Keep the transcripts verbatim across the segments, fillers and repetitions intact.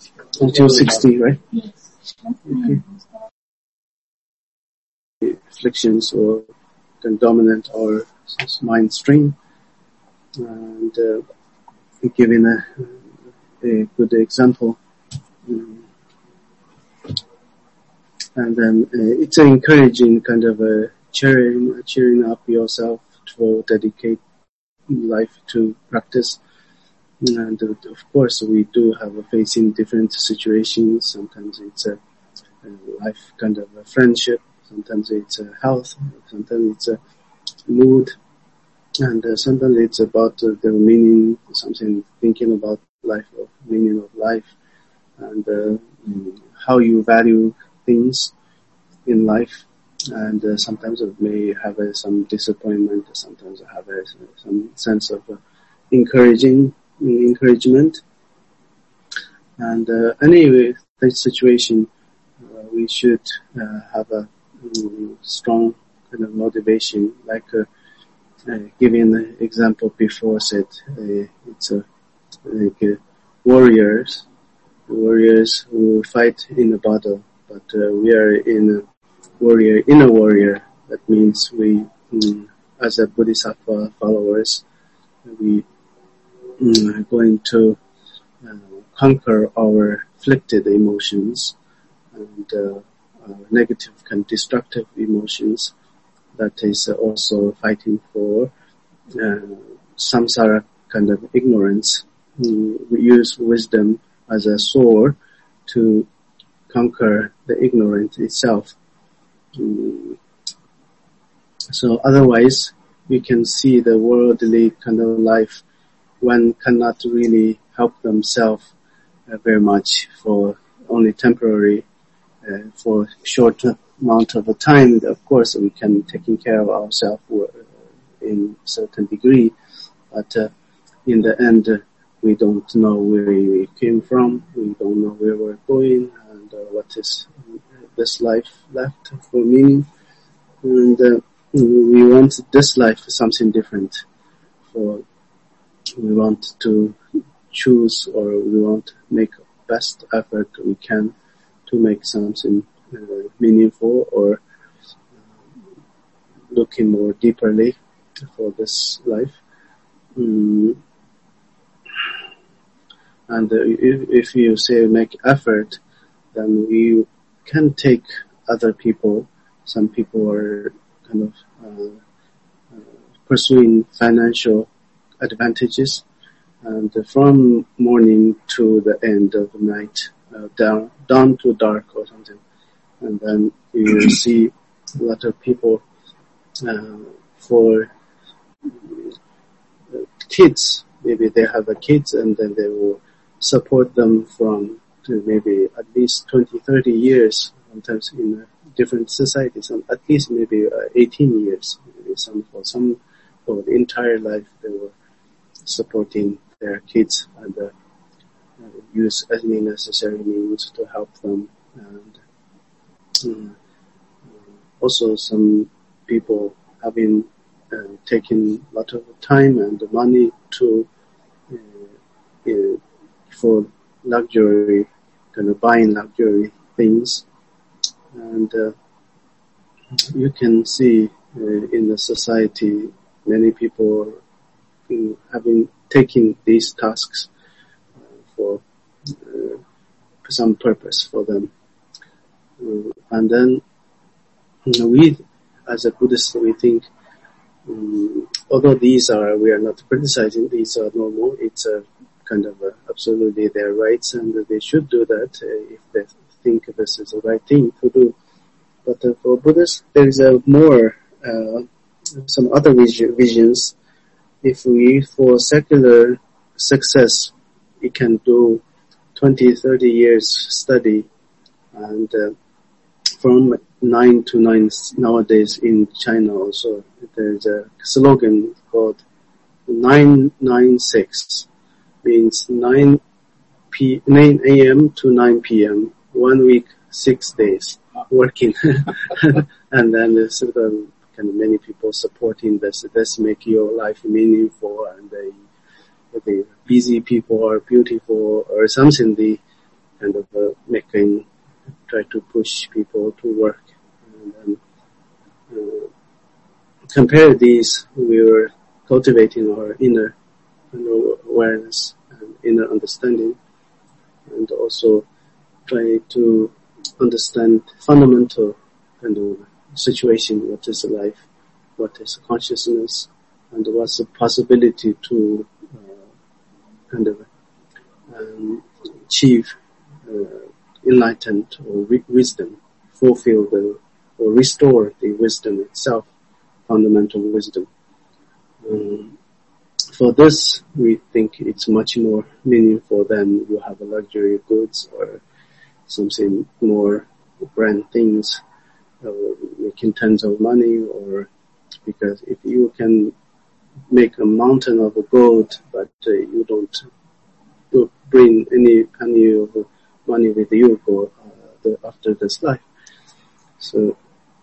until sixty, right? Yes. Okay. Afflictions or can dominate our mind stream, and uh, giving a, a good example. Um, and then uh, it's encouraging kind of a cheering, cheering up yourself to dedicate life to practice. And uh, of course, we do have a facing different situations. Sometimes it's a, a life kind of a friendship. Sometimes it's a health. Sometimes it's a mood. And uh, sometimes it's about uh, the meaning, something thinking about life, or meaning of life, and uh, how you value things in life. And uh, sometimes it may have uh, some disappointment. Sometimes I have uh, some sense of uh, encouraging encouragement. And uh, anyway, that situation, uh, we should uh, have a um, strong kind of motivation, like uh, uh, giving the example before said, uh, it's a like uh, warriors, warriors who fight in a battle, but uh, we are in a warrior, in a warrior. That means we, um, as a Bodhisattva followers, we um, are going to uh, conquer our afflicted emotions and uh, uh, negative and destructive emotions. That is also fighting for uh, samsara kind of ignorance. We use wisdom as a sword to conquer the ignorance itself. Um, so otherwise, we can see the worldly kind of life. One cannot really help themselves uh, very much for only temporary, uh, for short amount of time. Of course, we can taking care of ourselves in certain degree, but uh, in the end, uh, we don't know where we came from. We don't know where we're going, and uh, what is this life left for meaning. And uh, we want this life something different. For we want to choose, or we want to make best effort we can to make something uh, meaningful, or uh, looking more deeperly for this life. Mm. And uh, if, if you say make effort, then we can take other people. Some people are kind of uh, uh, pursuing financial advantages, and uh, from morning to the end of the night, uh, down down to dark or something, and then you see a lot of people uh, for uh, kids. Maybe they have a kids, and then they will support them from to maybe at least twenty, thirty years, sometimes in different societies, and at least maybe uh, eighteen years. Maybe some for some for the entire life they were supporting their kids and uh, uh, use any necessary means to help them. And um, also some people having uh, taken a lot of time and money to uh, uh, for luxury, kind of buying luxury things. And uh, you can see uh, in the society many people uh, having taken these tasks uh, for uh, some purpose for them. Uh, and then you know, we, as a Buddhist, we think, um, although these are, we are not criticizing, these are normal, it's a kind of a, absolutely their rights, and they should do that uh, if they think this is the right thing to do. But uh, for Buddhists, there is a more, uh, some other vision, visions. If we, for secular success, we can do twenty, thirty years study, and uh, from nine to nine nowadays in China also, there's a slogan called nine nine six, means nine p nine a.m. to nine p.m. one week, six days working. And then there's sort of kind of many people supporting this. This make your life meaningful, and they, the busy people are beautiful or something. The kind of uh, making, try to push people to work. And then, uh, compare these, we were cultivating our inner kind of awareness and inner understanding, and also try to understand fundamental kind of situation, what is life, what is consciousness, and what's the possibility to uh, kind of um, achieve uh, enlightenment or re- wisdom, fulfill the, or restore the wisdom itself, fundamental wisdom. Um, for this, we think it's much more meaningful than you have a luxury goods or something more brand things, or making tons of money, or because if you can make a mountain of gold, but uh, you don't, don't bring any penny of money with you for uh, the, after this life. So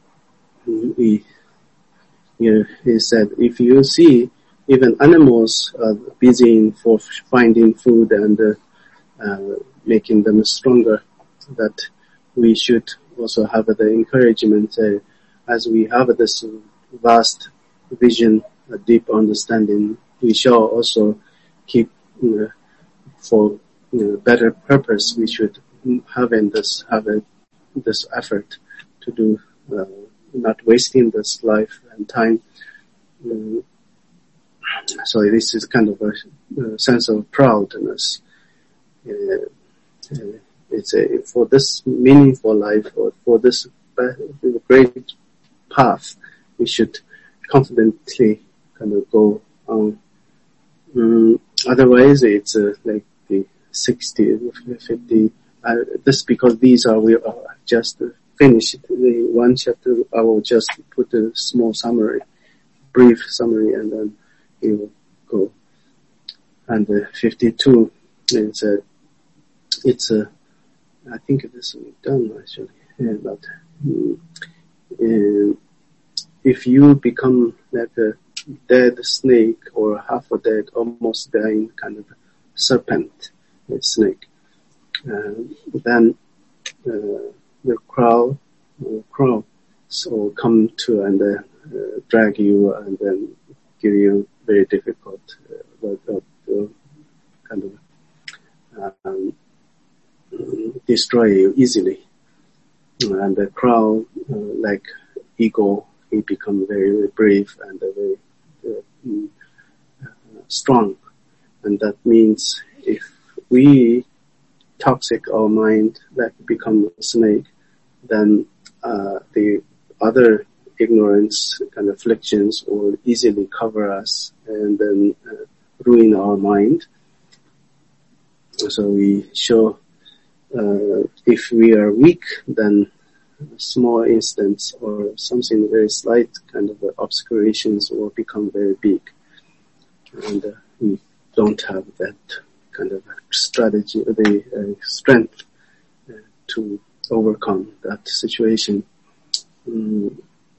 we, you know, he said, if you see even animals are busy for finding food and uh, uh, making them stronger, that we should also have the encouragement uh, as we have this vast vision, a deep understanding, we shall also keep, you know, for, you know, better purpose, we should have in this, have a, this effort to do, uh, not wasting this life and time. Um, so this is kind of a, a sense of proudness. Uh, uh, it's a, for this meaningful life, or for this great path, we should confidently kind of go on. Um, otherwise, it's uh, like the sixty, fifty. Uh, this because these are we are just finished the one chapter. I will just put a small summary, brief summary, and then we will go. And uh, fifty-two is a. It's a. I think this is done actually, yeah, but um, uh, if you become like a dead snake or half a dead, almost dying kind of serpent, a snake, uh, then uh, the crow, uh, crow, so come to and uh, uh, drag you and then give you very difficult, uh, uh, uh, kind of um, destroy you easily. And the crow, uh, like eagle, he become very, very brave and uh, very uh, strong. And that means if we toxic our mind, like become a snake, then uh, the other ignorance kind of afflictions will easily cover us and then uh, ruin our mind. So we show uh, if we are weak, then a small instance or something very slight kind of uh, obscurations will become very big. And uh, we don't have that kind of strategy, the uh, strength uh, to overcome that situation. Mm.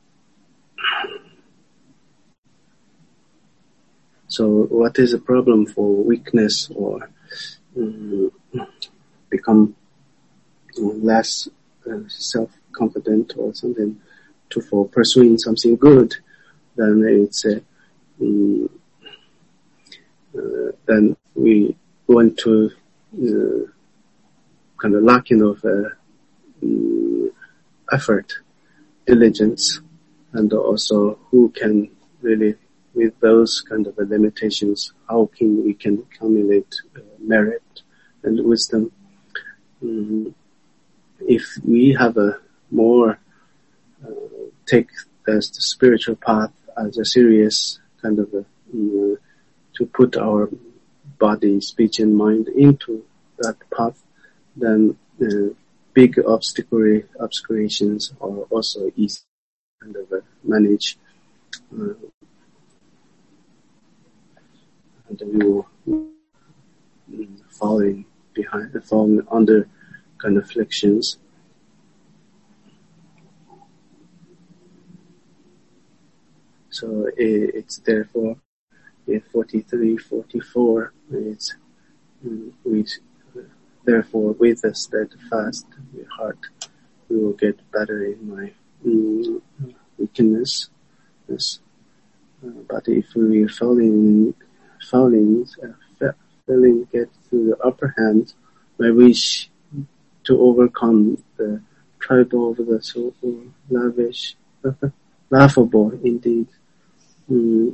So what is the problem for weakness or um, become less uh, self-confident or something to for pursuing something good? Then it's uh, um, uh, then we want to uh, kind of lacking of uh, um, effort, diligence, and also who can really, with those kind of limitations, how can we can accumulate uh, merit and wisdom. Um, if we have a more uh, take the spiritual path as a serious kind of a, um, to put our body, speech, and mind into that path, then uh, big obstacle obscurations are also easy kind of uh, manage. Uh, and we will um, falling behind, falling under kind of afflictions. So uh, it's therefore uh, forty-three, forty-four. It's um, we uh, therefore, with a steadfast heart, we will get better in my um, weakness. Yes. Uh, but if we failing, failing, uh, failing get to the upper hand, my wish to overcome the trouble of the soul, lavish, laughable indeed. Mm.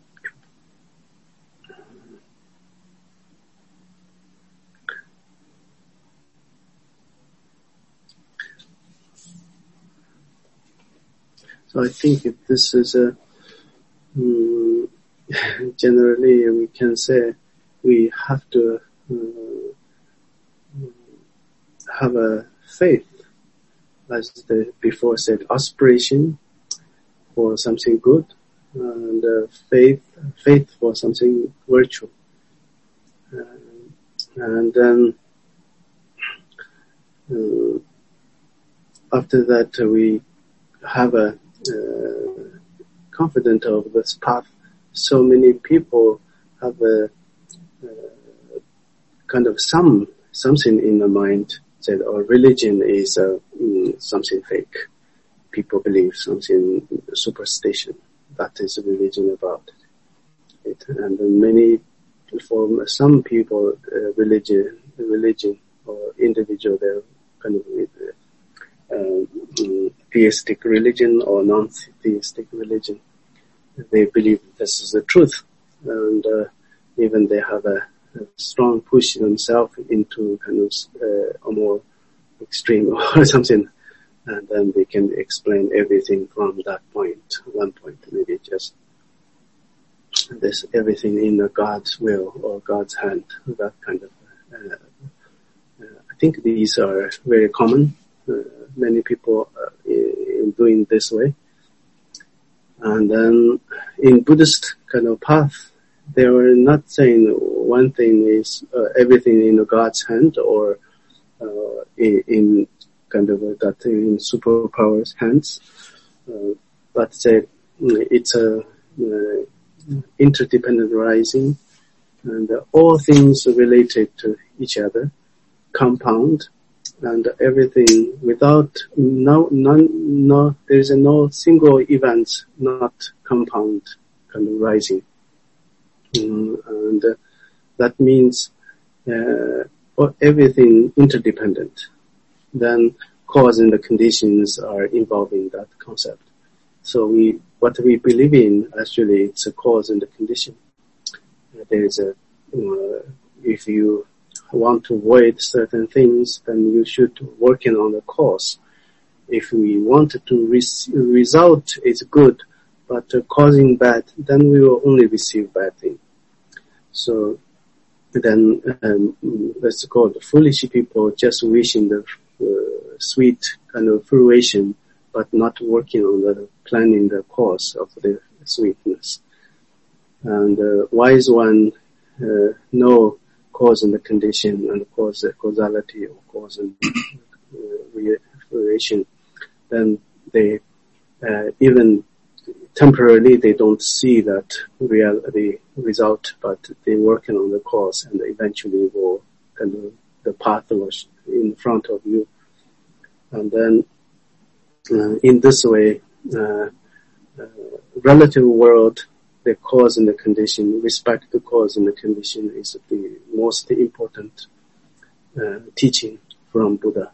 So I think if this is a, um, generally we can say we have to uh, have a faith, as the before said, aspiration for something good, and uh, faith, faith for something virtue. Uh, and then uh, after that uh, we have a uh, confident of this path. So many people have a uh, kind of some something in the mind that our religion is uh, mm, something fake. People believe something superstition. That is religion about it. And many, for some people, uh, religion, religion or individual, they're kind of with uh, um, theistic religion or non-theistic religion. They believe this is the truth, and uh, even they have a, a strong push themselves into kind of uh, a more extreme or something, and then they can explain everything from that point, one point, maybe just this everything in the God's will or God's hand, that kind of. Uh, uh, I think these are very common. Uh, many people are in doing this way. And then in Buddhist kind of path, they were not saying one thing is uh, everything in God's hand or uh, in, in kind of uh, that in superpowers hands, uh, but say it's a uh, interdependent rising, and uh, all things related to each other, compound. And everything without no none no there is no single event not compound kind of rising, um, and uh, that means uh, everything interdependent. Then cause and the conditions are involving that concept. So we what we believe in actually it's a cause and the condition. Uh, there is a uh, if you want to avoid certain things, then you should work in on the cause. If we want to re- result is good, but uh, causing bad, then we will only receive bad thing. So then um, that's called foolish people just wishing the uh, sweet kind of fruition, but not working on the planning the cause of the sweetness. And uh, wise one uh, know cause and the condition and cause the causality or cause and uh, relation, then they uh, even temporarily they don't see that real the result, but they working on the cause and eventually will kind of the path was in front of you. And then uh, in this way, uh, uh, relative world, the cause and the condition, respect the cause and the condition is the most important uh, teaching from Buddha.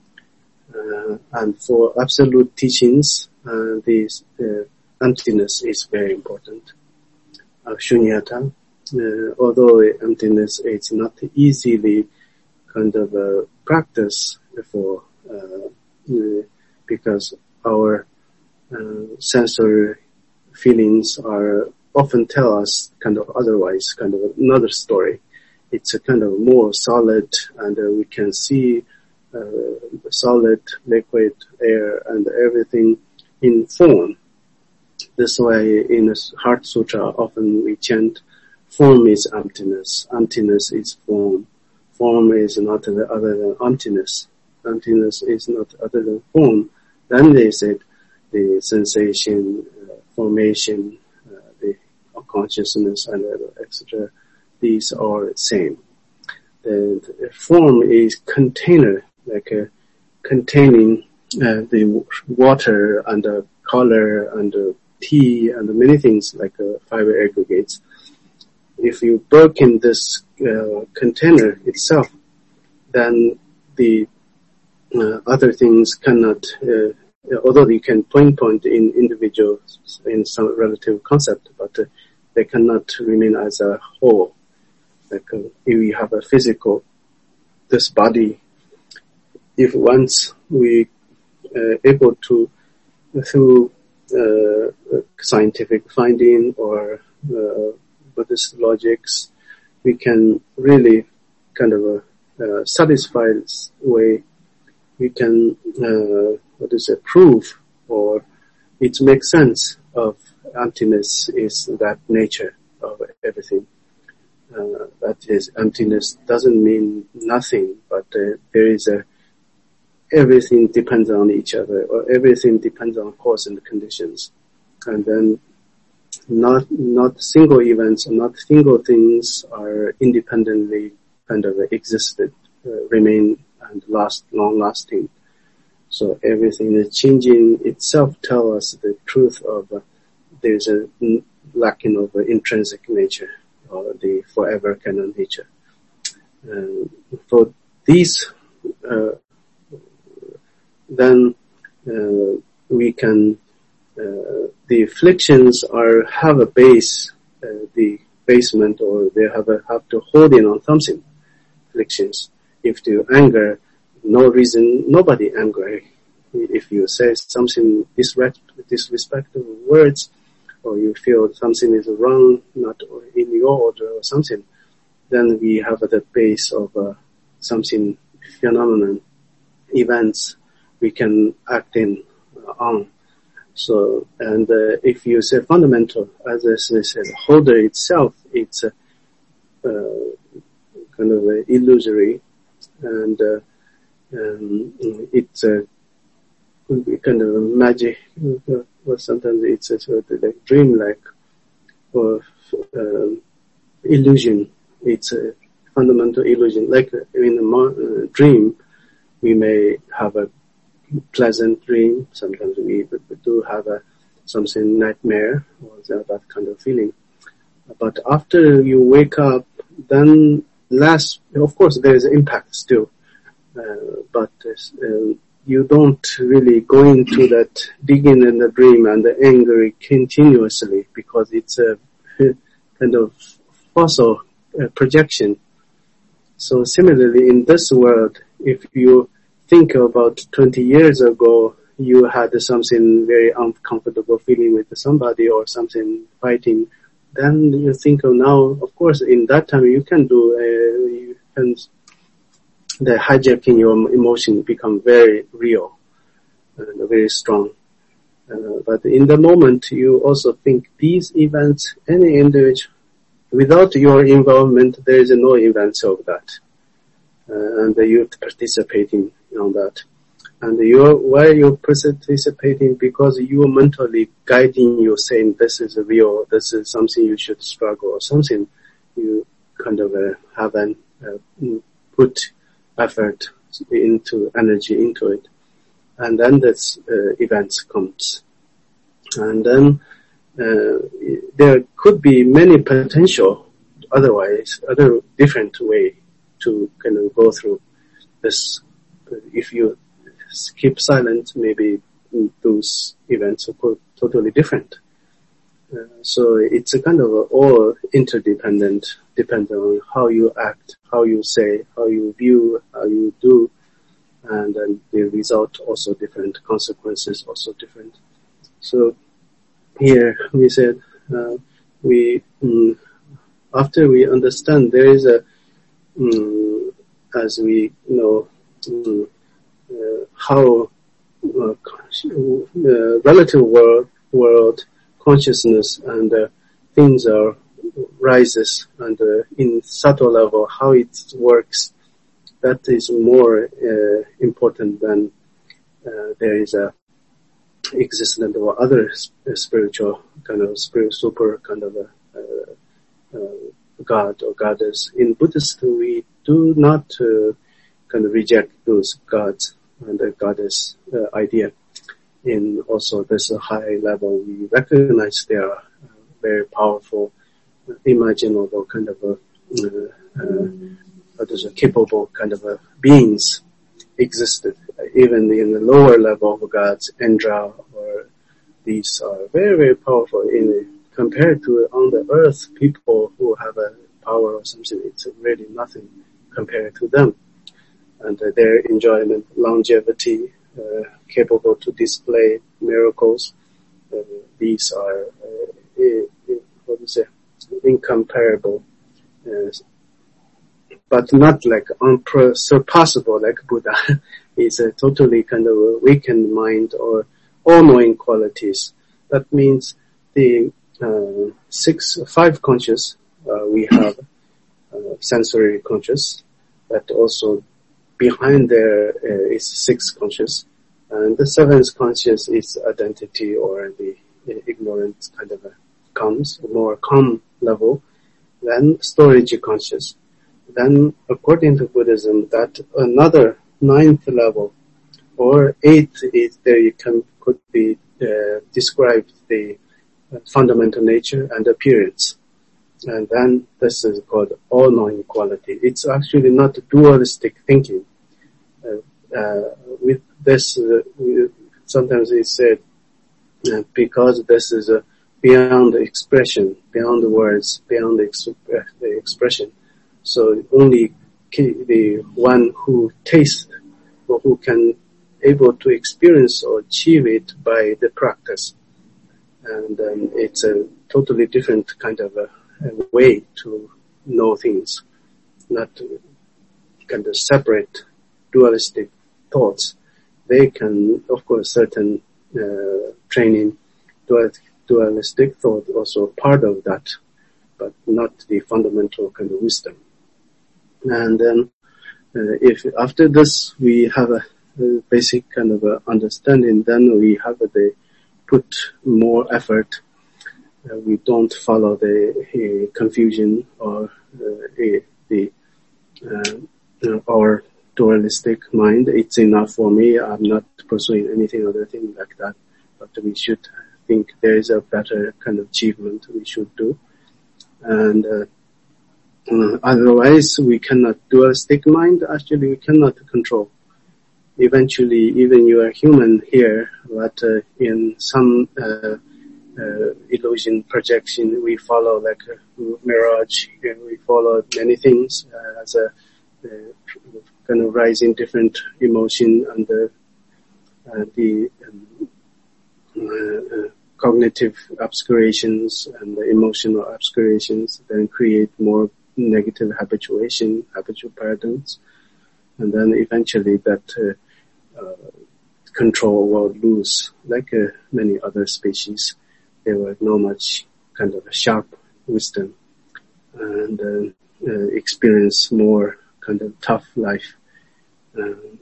Uh, and for absolute teachings, uh, this uh, emptiness is very important. Uh, shunyata, uh, although emptiness is not easily kind of uh, practice for uh, uh, because our uh, sensory feelings are often tell us kind of otherwise, kind of another story. It's a kind of more solid, and uh, we can see uh, solid, liquid, air, and everything in form. This way, in the Heart Sutra, often we chant, form is emptiness, emptiness is form. Form is not other than emptiness. Emptiness is not other than form. Then they said the sensation, uh, formation, consciousness and et cetera. These are the same. the, the form is container, like uh, containing uh, the water and the color and the tea and many things like uh, fiber aggregates. If you broken this uh, container itself, then the uh, other things cannot, uh, although you can pinpoint in individuals in some relative concept, but uh, they cannot remain as a whole. Like uh, if we have a physical, this body, if once we uh, able to, through uh, scientific finding or uh, Buddhist logics, we can really kind of a uh, satisfied way, we can, uh, what is it, prove or it makes sense of emptiness is that nature of everything. Uh, that is, emptiness doesn't mean nothing, but uh, there is a, everything depends on each other, or everything depends on cause and conditions. And then not, not single events, not single things are independently kind of existed, uh, remain and last, long lasting. So everything is changing itself tell us the truth of uh, there's a n- lacking of uh, intrinsic nature or the forever kind of nature. Um, for these, uh, then uh, we can, uh, the afflictions are have a base, uh, the basement, or they have a, have to hold in on something. Afflictions. If you anger, no reason, nobody angry. If you say something disrespect, disrespectful words, or you feel something is wrong, not in your order or something, then we have the base of uh, something phenomenon, events we can act in uh, on. So, and uh, if you say fundamental, as I said, holder itself, it's uh, uh, kind of uh, illusory, and uh, um, it's a uh, kind of a magic, or sometimes it's a sort of like dream-like or um, illusion. It's a fundamental illusion. Like in a mo- uh, dream, we may have a pleasant dream. Sometimes we do have a something nightmare or that kind of feeling. But after you wake up, then last, of course, there is impact still, uh, but uh, you don't really go into that digging in the dream and the angry continuously because it's a kind of fossil uh, projection. So similarly, in this world, if you think about twenty years ago, you had something very uncomfortable feeling with somebody or something fighting, then you think of now, of course, in that time you can do, uh, you can, the hijacking your emotion become very real and very strong. Uh, but in the moment, you also think these events, any individual, without your involvement, there is no events of that. Uh, and you're participating on that. And you're, why you're participating? Because you're mentally guiding you, saying this is real, this is something you should struggle, or something you kind of uh, have an, uh, put effort into, energy into it. And then this uh, event comes. And then uh, there could be many potential, otherwise, other different way to kind of go through this. If you keep silent, maybe those events are totally different. Uh, so it's a kind of a all interdependent, depending on how you act, how you say, how you view, how you do, and then the result also different, consequences also different. So here we said uh, we mm, after we understand there is a mm, as we know mm, uh, how uh, uh, relative world world consciousness and uh, things are rises and uh, in subtle level how it works, that is more uh, important than uh, there is a existence or other sp- spiritual kind of spirit, super kind of a uh, uh, god or goddess. In Buddhist, we do not uh, kind of reject those gods and the goddess uh, idea. In also this high level, we recognize they are very powerful, imaginable kind of a, uh, uh, what is a capable kind of a beings existed. Even in the lower level of gods, Indra, or these are very, very powerful. In compared to on the earth, people who have a power or something, it's really nothing compared to them. And uh, their enjoyment, longevity, uh, capable to display miracles, uh, these are uh, uh, what is it? Incomparable, uh, but not like unsurpassable like Buddha. It's a totally kind of a weakened mind or all-knowing qualities. That means the uh, six, five conscious, uh, we have uh, sensory conscious, but also behind there uh, is six conscious, and the seventh conscious is identity or the uh, ignorant kind of a comes, more calm level, then storage conscious. Then according to Buddhism, that another ninth level or eighth is there you can could be uh, described the uh, fundamental nature and appearance. And then this is called all-knowing quality. It's actually not dualistic thinking. Uh, uh, with this, uh, we, sometimes it's said uh, because this is a beyond the expression, beyond the words, beyond the, ex- uh, the expression. So only the one who tastes or who can able to experience or achieve it by the practice. And um, it's a totally different kind of a, a way to know things, not to kind of separate dualistic thoughts. They can, of course, certain uh, training, dual, dualistic thought also part of that, but not the fundamental kind of wisdom. And then uh, if after this we have a, a basic kind of a understanding, then we have a, the put more effort. Uh, we don't follow the uh, confusion or uh, uh, the uh, you know, our dualistic mind. It's enough for me. I'm not pursuing anything other thing like that. But we should think there is a better kind of achievement we should do. And uh, uh, otherwise, we cannot dualistic mind. Actually, we cannot control. Eventually, even you are human here, but uh, in some uh, uh, illusion projection, we follow like a mirage. We follow many things uh, as a uh, kind of rising different emotion and the, uh, the um, uh, uh, cognitive obscurations and the emotional obscurations, then create more negative habituation, habitual patterns, and then eventually that uh, uh, control will lose. Like uh, many other species, there was no much kind of a sharp wisdom and uh, uh, experience more kind of tough life. Um,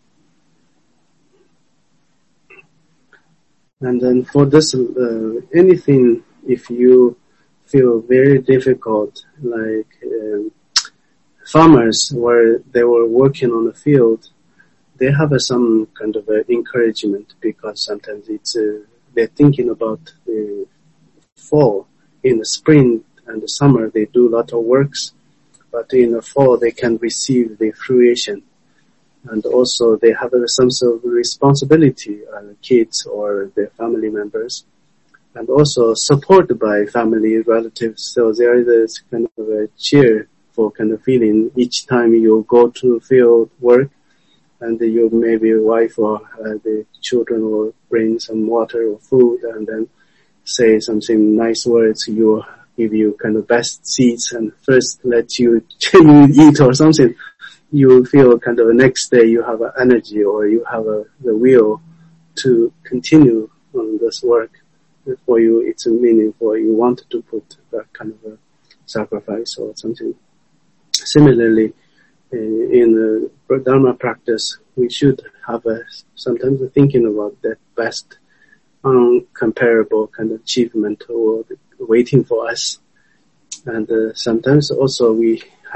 and then for this, uh, anything, if you feel very difficult, like um, farmers where they were working on the field, they have uh, some kind of uh, encouragement because sometimes it's uh, they're thinking about the fall. In the spring and the summer, they do a lot of works, but in the fall they can receive the fruition. And also they have uh, some sort of responsibility, uh, kids or their family members, and also supported by family relatives. So there is this kind of a cheerful kind of feeling each time you go to field work, and you maybe wife or uh, the children will bring some water or food and then say something nice words. You give you kind of best seeds and first let you eat or something. You feel kind of the next day you have an energy or you have a, the will to continue on this work. For you, it's a meaningful. You want to put that kind of a sacrifice or something. Similarly, uh, in the Dharma practice, we should have a, sometimes a thinking about that best uncomparable kind of achievement or the, waiting for us. And uh, sometimes also we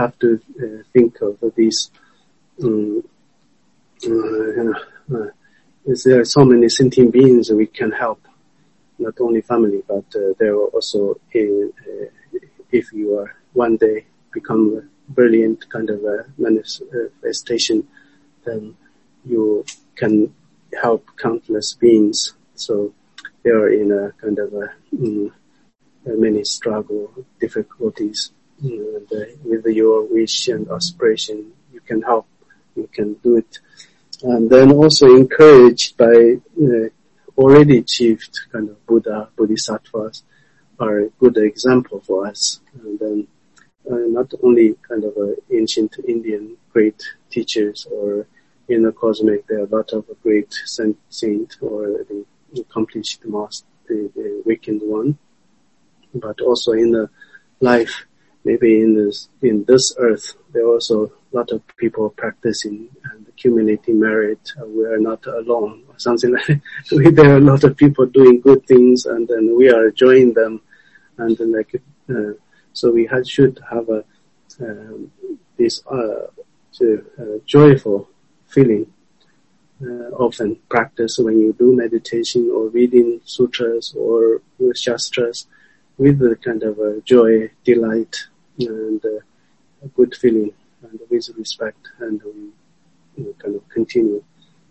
have to uh, think of these. Um, uh, you know, uh, there are so many sentient beings we can help, not only family, but uh, there are also, in, uh, if you are one day become a brilliant kind of a manifestation, then you can help countless beings. So they are in a kind of a, um, many struggle, difficulties, and uh, with your wish and aspiration, you can help, you can do it. And then also encouraged by uh, already achieved kind of Buddha, Bodhisattvas are a good example for us. And then uh, not only kind of uh, ancient Indian great teachers or in the cosmic, there are a lot of great saint, saint or the accomplished master, the, the awakened one, but also in the life, maybe in this, in this earth, there are also a lot of people practicing and accumulating merit. Uh, we are not alone or something like that. There are a lot of people doing good things and then we are joining them. And then like, uh, so we had, should have a, um, this, uh, to, uh, joyful feeling, uh, often practice when you do meditation or reading sutras or shastras with the kind of a joy, delight, and uh, a good feeling, and with respect, and we you know, kind of continue.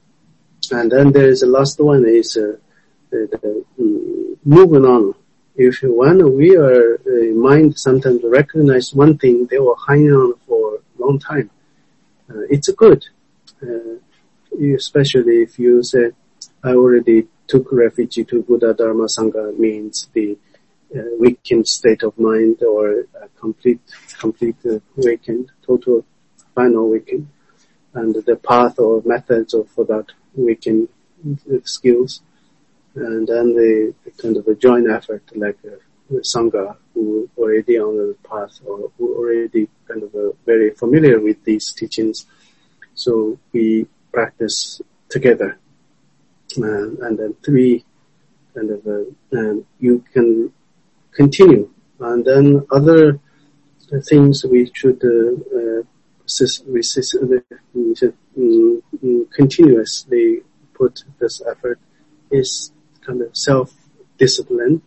And then there is the last one is uh, the, the, um, moving on. If when we are uh, mind sometimes recognize one thing, they will hang on for a long time. Uh, it's good, uh, especially if you say, I already took refuge to Buddha, Dharma, Sangha, means the uh, weakened state of mind or uh, complete, complete uh, awakened, total, final awakened, and the path or methods of for that awakened skills. And then the, the kind of a joint effort like uh, Sangha who already on the path or who already kind of uh, very familiar with these teachings. So we practice together. Uh, and then three kind of uh, um, you can continue. And then other things we should uh, uh, resist, resist, uh, we should um, continuously put this effort is kind of self-discipline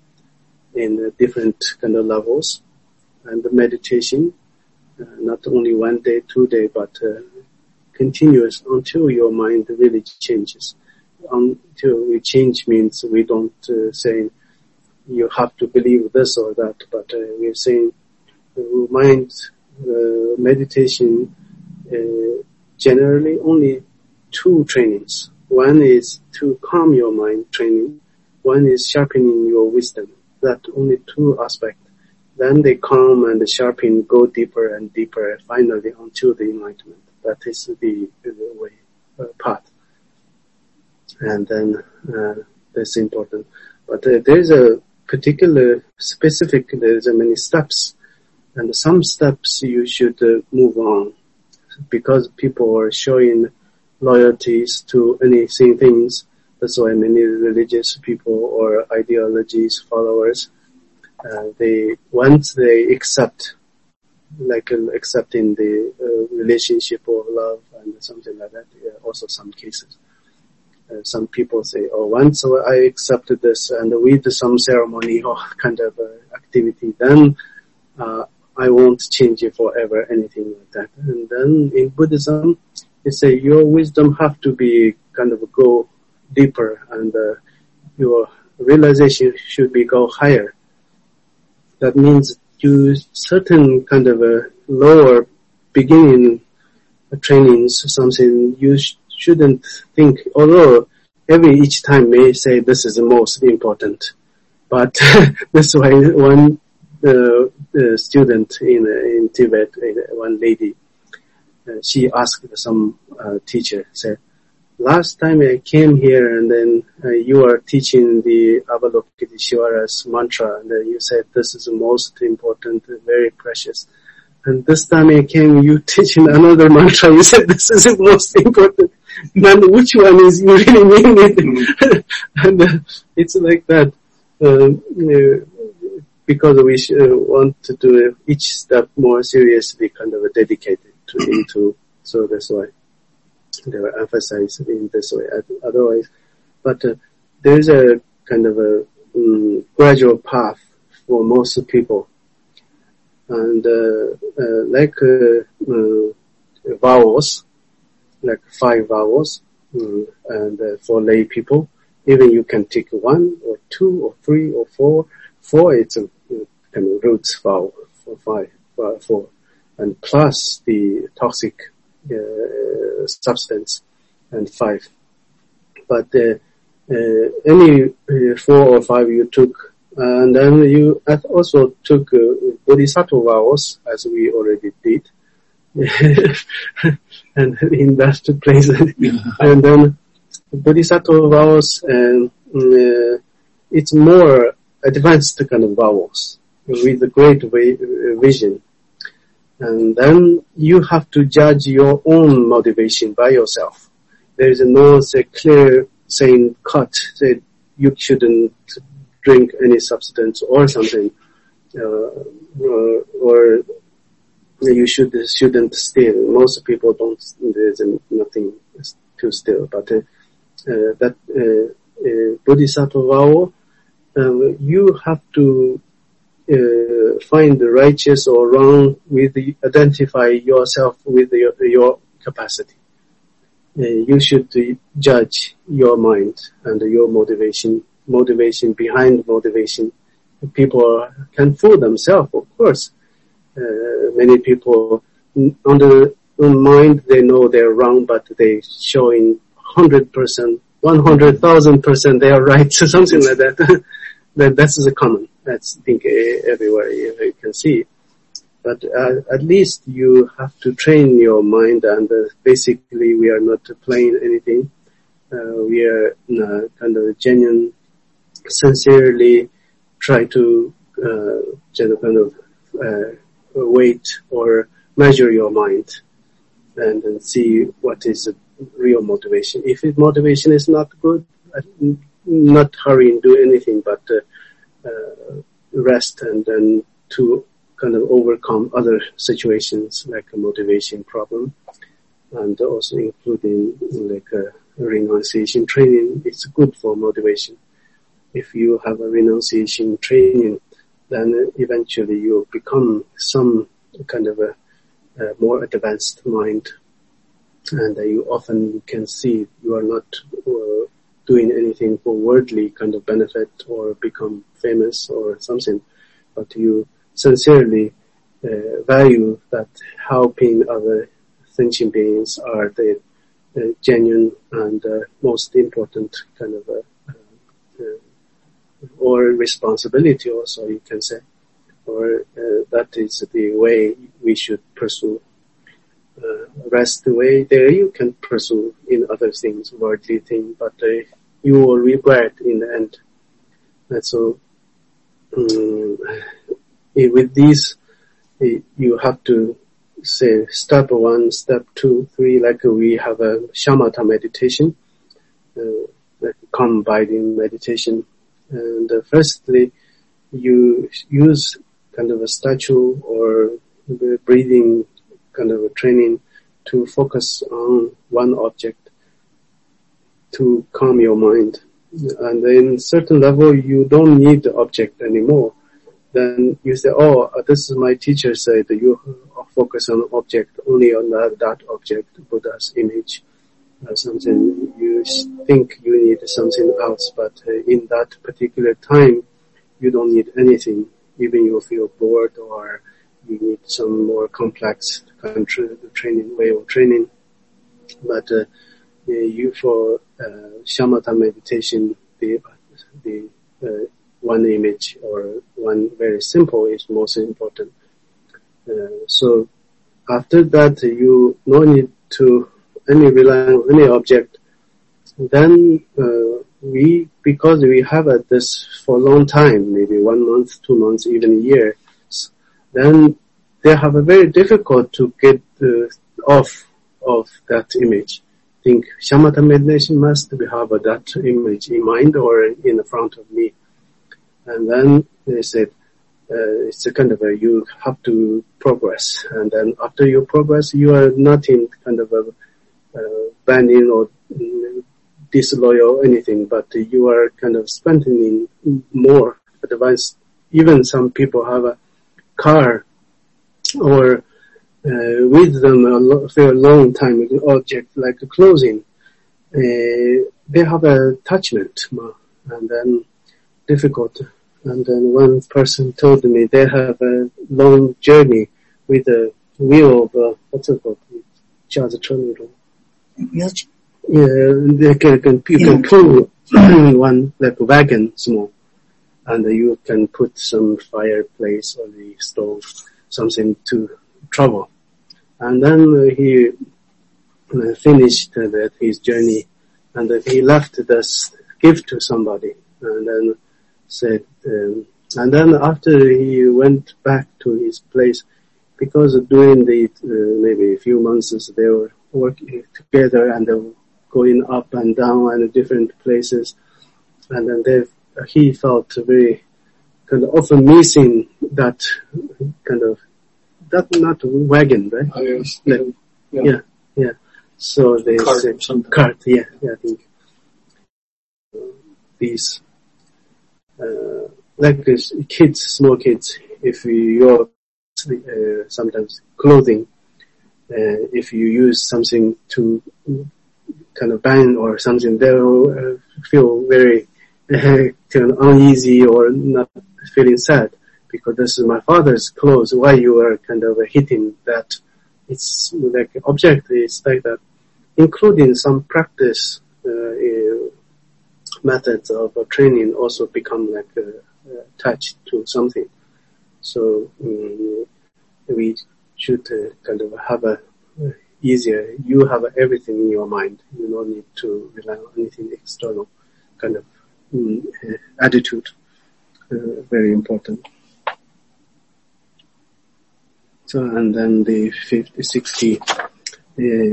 in the different kind of levels, and the meditation, uh, not only one day, two day, but uh, continuous until your mind really changes. Until we change means we don't uh, say you have to believe this or that, but uh, we're saying uh, mind uh, meditation uh, generally only two trainings. One is to calm your mind training. One is sharpening your wisdom. That only two aspects. Then they calm and sharpen, go deeper and deeper, finally until the enlightenment. That is the, the way, uh, path. And then uh, that's important. But uh, there's a particular specific, there's a many steps. And some steps you should uh, move on. Because people are showing loyalties to anything things. That's why many religious people or ideologies followers, uh, they, once they accept, like uh, accepting the uh, relationship or love and something like that, yeah, also some cases. Uh, some people say, oh, once I accepted this and with some ceremony or kind of uh, activity, then uh, I won't change it forever, anything like that. And then in Buddhism, they say your wisdom have to be kind of go deeper and uh, your realization should be go higher. That means you certain kind of a lower beginning trainings, something you sh- shouldn't think, although every each time may say this is the most important. But that's why one uh, uh, student in uh, in Tibet, uh, one lady, uh, she asked some uh, teacher, said, last time I came here and then uh, you are teaching the Avalokiteshvara's mantra and then you said this is the most important, very precious. And this time I came, you teaching another mantra, you said this is the most important. Then which one is you really mean it? And uh, it's like that. Uh, uh, because we sh- uh, want to do each step more seriously, kind of dedicated to into. So that's why they were emphasized in this way. Otherwise, but uh, there is a kind of a um, gradual path for most people, and uh, uh, like uh, uh, vowels, like five vowels, um, and uh, for lay people, even you can take one or two or three or four. Four, it's a kind of root vowel for five, uh, four, and plus the toxic uh, substance, and five. But uh, uh, any uh, four or five you took, and then you also took uh, bodhisattva vowels, as we already did, and in that place, and then bodhisattva vowels, and uh, it's more advanced kind of vowels with a great way, uh, vision. And then you have to judge your own motivation by yourself. There is no say, clear saying cut, say you shouldn't drink any substance or something, uh, or, or you should, shouldn't steal. Most people don't, there's nothing to steal, but uh, uh, that uh, uh, bodhisattva vow, Uh, you have to uh, find the righteous or wrong with the, identify yourself with your, your capacity. Uh, you should uh, judge your mind and your motivation, motivation behind motivation. People can fool themselves, of course. Uh, many people on the mind, they know they're wrong, but they showing one hundred percent, one hundred thousand percent they are right, so something like that. That that's the common. That's I think uh, everywhere you, you can see. But uh, at least you have to train your mind, and uh, basically we are not playing anything. Uh, we are uh, kind of genuine, sincerely try to uh, kind of uh, weight or measure your mind, and, and see what is the real motivation. If it, motivation is not good, uh, not hurry and do anything, but uh, uh, rest, and then to kind of overcome other situations like a motivation problem, and also including like a renunciation training. It's good for motivation. If you have a renunciation training, then eventually you become some kind of a, a more advanced mind, and uh, you often can see you are not uh, doing anything for worldly kind of benefit or become famous or something, but you sincerely uh, value that helping other sentient beings are the uh, genuine and uh, most important kind of a, uh, uh, or responsibility also, you can say, or uh, that is the way we should pursue. Uh, rest the way there you can pursue in other things, worldly things, but uh, you will regret in the end. And so, um, with these, you have to say step one, step two, three, like we have a shamatha meditation, uh, like calm abiding meditation. And uh, firstly, you use kind of a statue or breathing kind of a training to focus on one object to calm your mind. And in certain level, you don't need the object anymore. Then you say, oh, this is my teacher said that you focus on object, only on that, that object, Buddha's image, or something. You think you need something else, but uh, in that particular time, you don't need anything. Even you feel bored or you need some more complex training, way of training. But uh, you for uh, shamatha meditation, the the uh, one image or one very simple is most important. Uh, so after that, you no need to any rely on any object. Then uh, we, because we have uh, this for a long time, maybe one month, two months, even a year, then they have a very difficult to get uh, off of that image. Think shamatha meditation must have that image in mind or in the front of me. And then they said, uh, it's a kind of a, you have to progress. And then after you progress, you are not in kind of a, uh, banning or mm, disloyal or anything, but you are kind of spending more advanced. Even some people have a car or uh, with them a lo- for a long time, an object like clothing. Uh, they have a attachment, and then difficult. And then one person told me they have a long journey with a wheel of, uh, what's it called? Wheel- Yeah, they can, can you can pull one like a wagon small, and you can put some fireplace or the stove, something to travel. And then uh, he uh, finished uh, that his journey, and uh, he left this gift to somebody, and then said, um, and then after he went back to his place, because during the uh, maybe a few months they were working together and they were going up and down and different places, and then they, he felt very kind of often missing that kind of, that not wagon, right? Oh, yes. Like, yeah. yeah, yeah. So they Cart say, or something. cart, yeah, yeah, I think. Uh, these, uh, like this, kids, small kids, if you're, uh, sometimes clothing, uh, if you use something to kind of bang or something, they'll uh, feel very uh, kind of uneasy or not feeling sad, because this is my father's clothes. Why you are kind of hitting that? It's like object. It's like that, including some practice uh, uh, methods of uh, training also become like uh, attached to something. So um, we should uh, kind of have a uh, easier. You have everything in your mind. You don't need to rely on anything external. Kind of um, uh, attitude, uh, very important. So, and then the fifty, sixty, uh,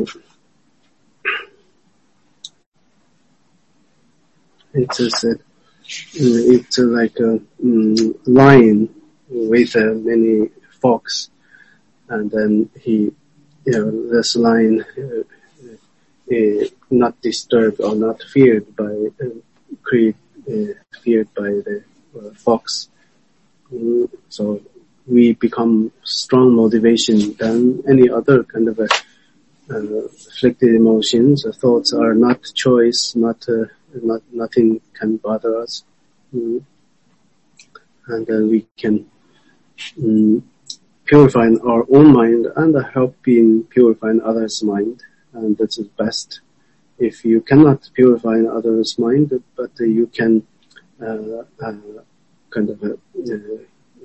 it's a, uh, it's like a um, lion with uh, many fox, and then he, you know, this lion uh, uh, not disturbed or not feared by, uh, create, uh, feared by the uh, fox. Mm, so we become strong motivation than any other kind of a, uh, afflicted emotions. Uh, thoughts are not choice, not, uh, not, nothing can bother us. Mm. And then we can, um, purify our own mind and help in purifying others' mind. And that's best. If you cannot purify others' mind, but uh, you can, uh, uh, kind of, uh, uh,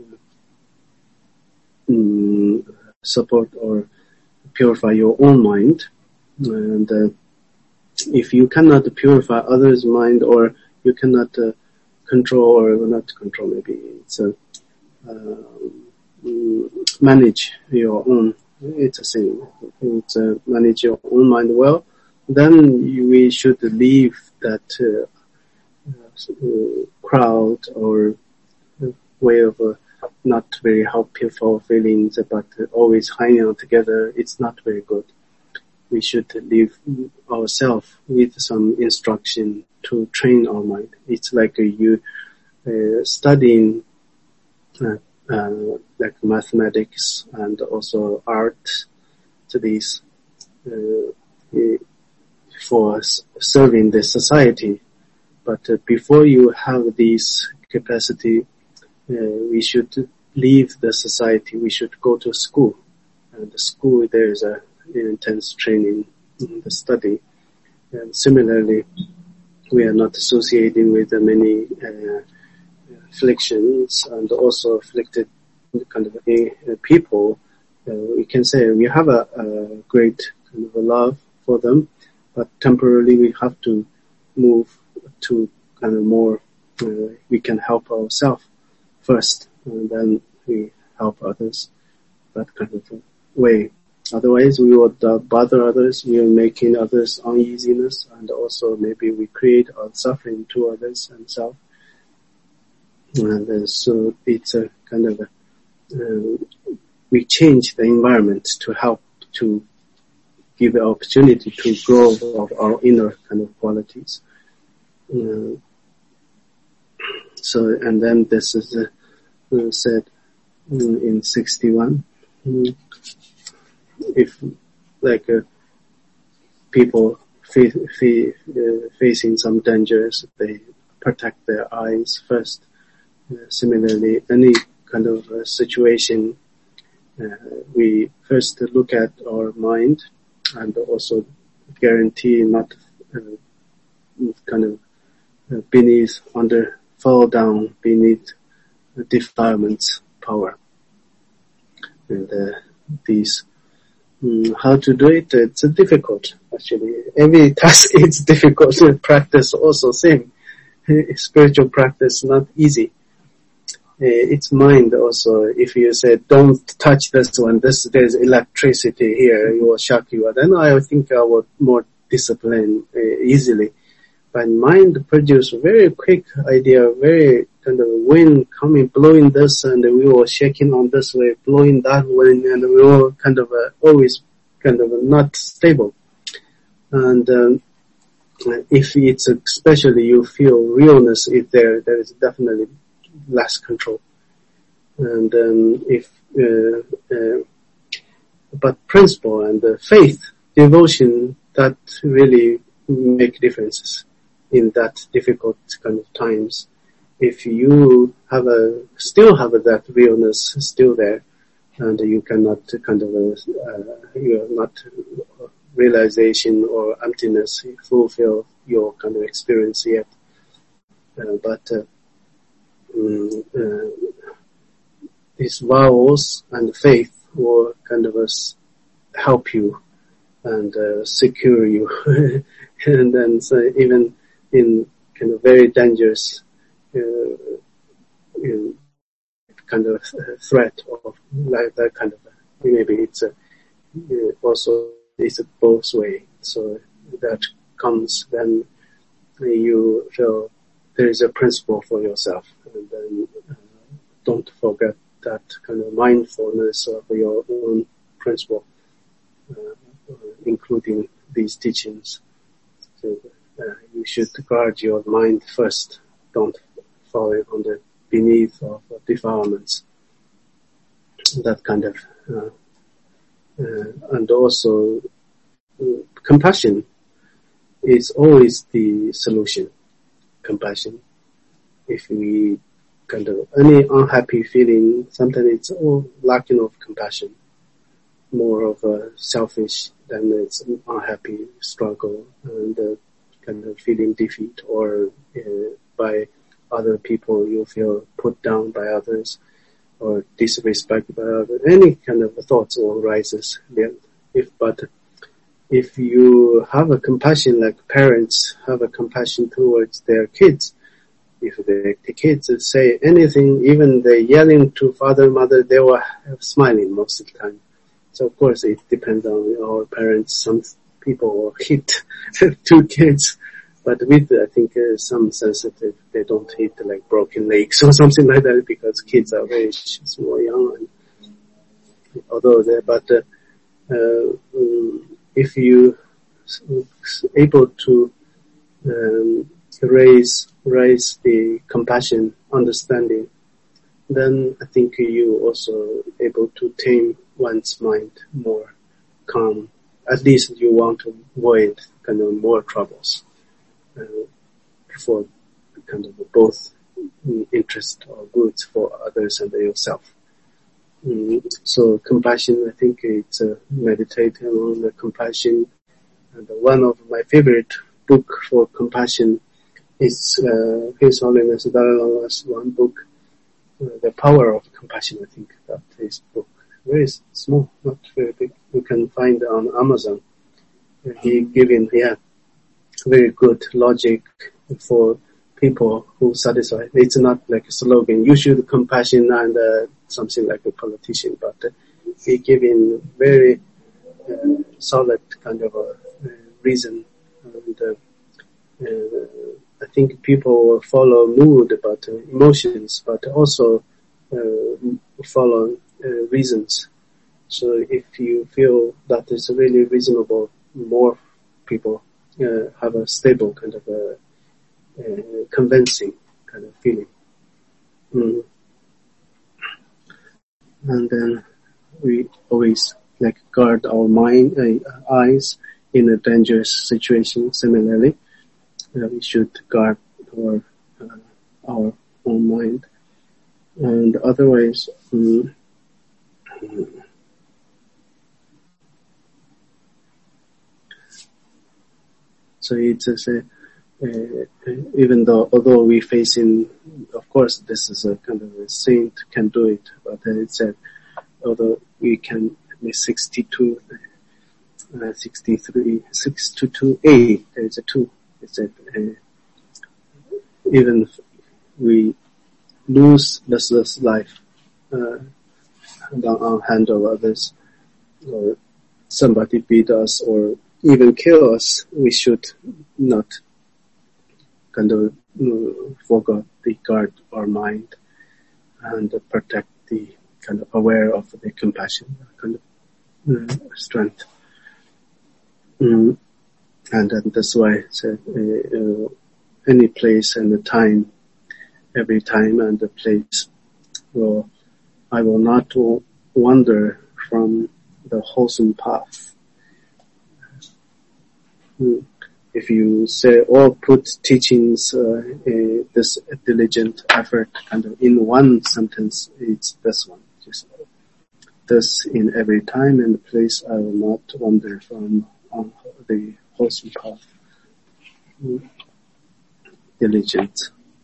um, support or purify your own mind. And uh, if you cannot purify others' mind, or you cannot uh, control, or not control, maybe it's a, uh, manage your own, it's a thing, it's uh, manage your own mind well, then you, we should leave that uh, uh, crowd or way of uh, not very helpful feelings, but always hanging out together. It's not very good. We should leave ourselves with some instruction to train our mind. It's like uh, you uh, studying uh, uh, like mathematics and also art to these uh, for serving the society. But uh, before you have this capacity, Uh, we should leave the society. We should go to school. And the school, there is a intense training in the study. And similarly, we are not associating with the many uh, afflictions and also afflicted kind of uh, people. Uh, we can say we have a, a great kind of a love for them, but temporarily we have to move to kind of more. Uh, we can help ourselves first, and then we help others, that kind of way. Otherwise, we would uh, bother others, we are making others uneasiness, and also maybe we create our suffering to others and self. And uh, so it's a kind of a, uh, we change the environment to help to give the opportunity to grow of our inner kind of qualities. Uh, so, and then this is uh, uh, said um, in sixty-one, um, if like uh, people fa- fa- uh, facing some dangers, they protect their eyes first. Uh, similarly, any kind of uh, situation, uh, we first look at our mind and also guarantee not uh, kind of uh, beneath, under, fall down beneath the defilement's power. And uh, these, um, how to do it, it's difficult actually. Every task is difficult. Practice also same. Spiritual practice not easy. Uh, it's mind also. If you say, don't touch this one, this, there's electricity here, it will shock you. Then I think I would more discipline uh, easily. But mind produce very quick idea, very kind of wind coming, blowing this, and we were shaking on this way, blowing that way, and we were kind of uh, always kind of not stable. And um, if it's especially you feel realness is there, there is definitely less control. And um, if uh, uh, but principle and uh, faith, devotion, that really make differences in that difficult kind of times. If you have a still have a, that realness still there, and you cannot kind of uh, you are not realization or emptiness fulfill your kind of experience yet, uh, but. Uh, Um, uh, these vows and faith will kind of uh, help you and uh, secure you. And then so even in kind of very dangerous uh, in kind of threat of like that kind of maybe it's a, also it's a both way. So that comes when you feel there is a principle for yourself, and then uh, don't forget that kind of mindfulness of your own principle, uh, including these teachings. So uh, you should guard your mind first. Don't fall under beneath of defilements. That kind of, uh, uh, and also uh, compassion is always the solution. Compassion. If we kind of any unhappy feeling, sometimes it's all lacking of compassion, more of a selfish than it's unhappy struggle and uh, kind of feeling defeat or uh, by other people you feel put down by others or disrespected by others. Any kind of thoughts or arises. If but if you have a compassion, like parents have a compassion towards their kids, if the, the kids say anything, even they're yelling to father and mother, they will have smiling most of the time. So of course it depends on our parents. Some people will hit two kids, but with, I think, uh, some sensitive, they don't hit like broken legs or something like that because kids are very small, young. And although they, but, uh, uh, um, if you able to um, raise raise the compassion, understanding, then I think you also able to tame one's mind more calm. At least you want to avoid kind of more troubles uh, for kind of both interest or goods for others and yourself. Mm, so compassion, I think it's uh, meditating on the compassion. And one of my favorite book for compassion is uh, His Holiness Dalai Lama's one book, uh, The Power of Compassion. I think that is book very small, not very big. You can find on Amazon. Uh, he giving yeah very good logic for people who satisfy. It's not like a slogan. You should compassion and uh, something like a politician, but uh, he giving very uh, solid kind of a uh, reason. And uh, uh, I think people follow mood, but uh, emotions, but also uh, follow uh, reasons. So if you feel that is really reasonable, more people uh, have a stable kind of a, a convincing kind of feeling. Mm. And then we always like guard our mind, uh, eyes in a dangerous situation. Similarly, uh, we should guard our uh, our own mind, and otherwise. Um, so it's a, uh, even though although we facing, of course, this is a kind of a saint can do it, but uh, it said although we can sixty-two. Uh, sixty-three, six two two A, there's a two. It said, uh, even if we lose this, this life, uh, on hand of others, or somebody beat us, or even kill us, we should not kind of uh, forget the guard our mind and uh, protect the kind of aware of the compassion, kind of uh, strength. Mm. And then that's why so, uh, uh, any place and the time, every time and the place, will I will not wander from the wholesome path. Mm. If you say or put teachings, uh, uh, this diligent effort kind of in one sentence, it's this one. Just thus in every time and place I will not wander from on the wholesome path. Mm. Diligent.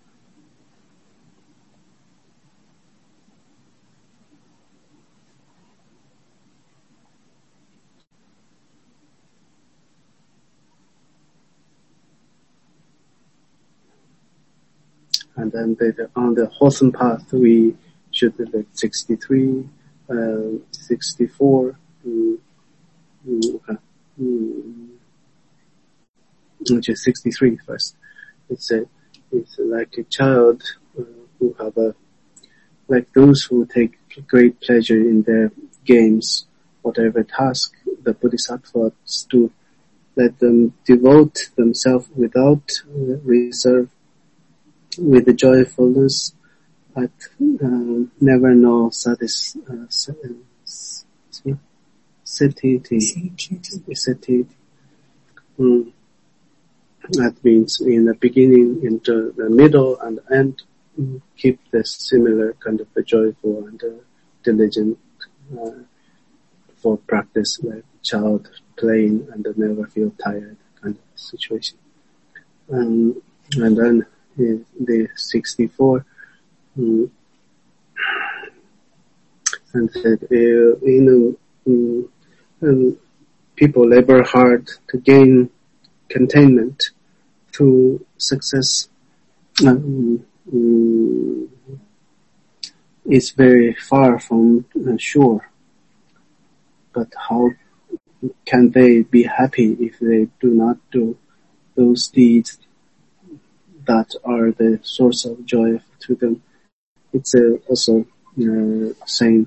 And then the, on the wholesome path, we should be like sixty-three, uh, sixty-four, mm, mm, mm, which is sixty-three first. It's a, it's like a child uh, who have a, like those who take great pleasure in their games, whatever task the bodhisattvas do, let them devote themselves without uh, reserve, with the joyfulness, but uh, never know satis, uh, satiety. Satiety. Mm. That means in the beginning, in the, the middle, and end, mm, keep this similar kind of a joyful and uh, diligent uh, for practice, like child playing and never feel tired kind of situation. Um, and then in the sixty-four, um, and said, uh, you know, um, um, people labor hard to gain containment through success. Um, um, it's very far from uh, sure. But how can they be happy if they do not do those deeds that are the source of joy to them? It's uh, also uh, saying,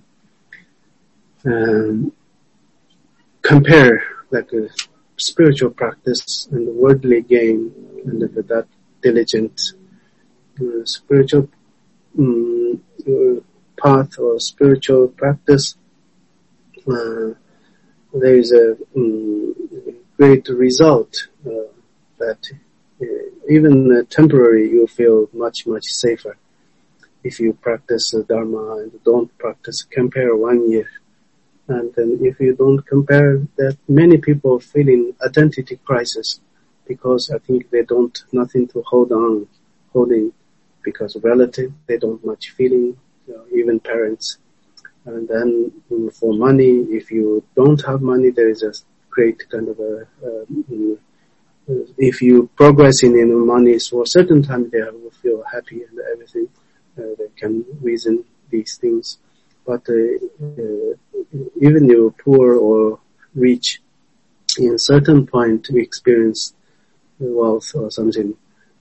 um, compare like a spiritual practice and the worldly gain, and that, that diligent uh, spiritual um, uh, path or spiritual practice. Uh, there is a um, great result uh, that uh, even uh, temporary you feel much much safer if you practice uh, Dharma and don't practice. Compare one year, and then if you don't compare, that many people feeling identity crisis because I think they don't nothing to hold on, holding because relative they don't much feeling, you know, even parents. And then um, for money, if you don't have money, there is a great kind of a, um, if you progressing in money for a certain time, they will feel happy and everything. Uh, they can reason these things. But uh, uh, even you're poor or rich, in a certain point we experience wealth or something,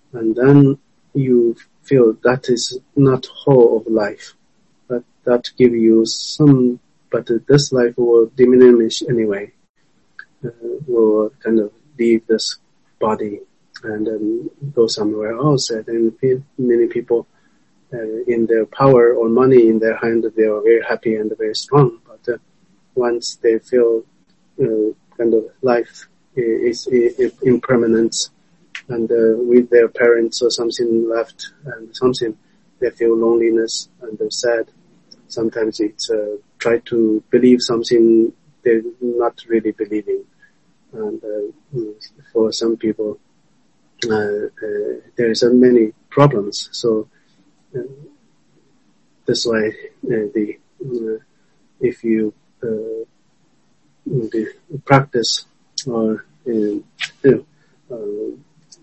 and then you feel that is not whole of life, but that give you some, but this life will diminish anyway, uh, will kind of leave this body and then go somewhere else. And then many people, uh, in their power or money in their hand, they are very happy and very strong. But uh, once they feel uh, kind of life is, is, is impermanence, and uh, with their parents or something left and something, they feel loneliness and they're sad. Sometimes it's uh, try to believe something they're not really believing. And uh, for some people, uh, uh, there's uh, many problems. So uh, that's why uh, the uh, if you uh, the practice or uh, uh,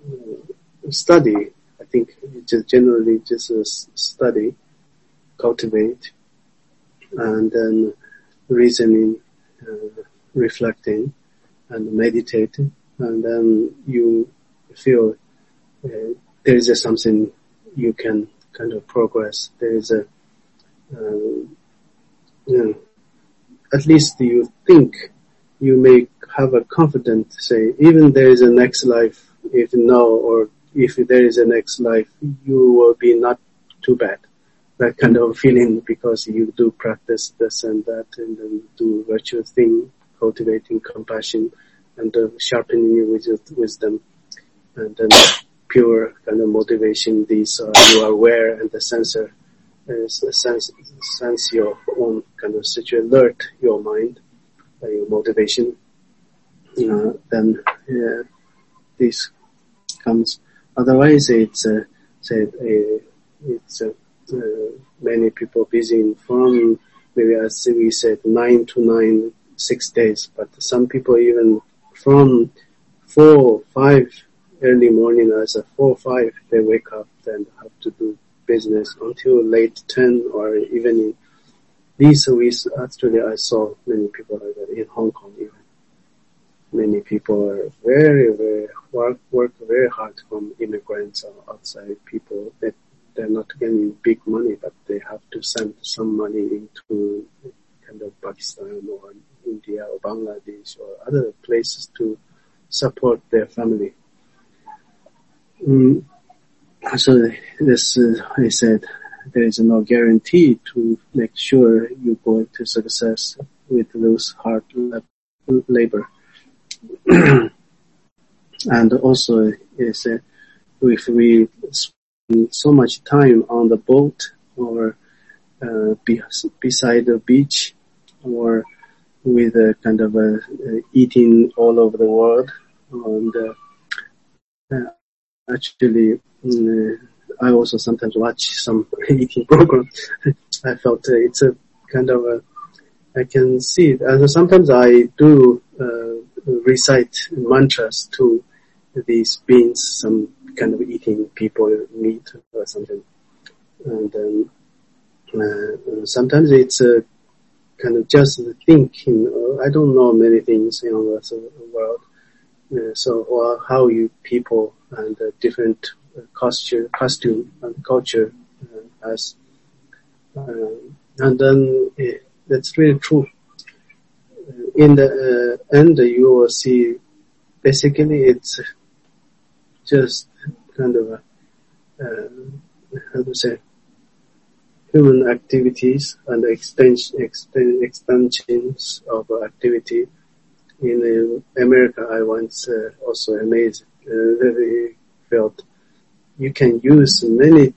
study, I think just generally just uh, study, cultivate, and then reasoning, uh, reflecting, and meditating, and then you feel uh, there is a something you can kind of progress. There is a, uh, you know, at least you think you may have a confident say, even there is a next life, if no, or if there is a next life, you will be not too bad. That kind of feeling, because you do practice this and that, and then do virtuous thing, cultivating compassion, and uh, sharpening your wisdom, and then pure kind of motivation. These are, you are aware, and the sensor is the sense, sense your own kind of situation, alert your mind by your motivation. Uh, then uh, this comes. Otherwise, it's uh, say uh, it's uh, uh, many people busy from maybe as we said nine to nine, six days, but some people even from four, five early morning as a four, five, they wake up and have to do business until late ten or evening. These weeks, actually, I saw many people like that in Hong Kong even. Many people are very, very work, work very hard from immigrants or outside people that they're not getting big money, but they have to send some money into kind of Pakistan or India or Bangladesh or other places to support their family. Mm. So this, uh, I said, there is no guarantee to make sure you go into success with those hard labor. And also, is uh, if we spend so much time on the boat or uh, be, beside the beach or with a kind of a, uh, eating all over the world, and uh, uh, actually, uh, I also sometimes watch some eating program. I felt uh, it's a kind of a, I can see it. And sometimes I do uh, recite mantras to these beings, some kind of eating people meat or something. And um, uh, sometimes it's a kind of just thinking. Uh, I don't know many things in the world. Uh, so, or how you people and uh, different uh, costume, costume and culture uh, as, uh, and then uh, that's really true. Uh, in the uh, end, you will see basically it's just kind of a, uh, how to say, human activities and expansion, expansion, expansions of activity. In uh, America, I once uh, also amazed, uh, really felt you can use many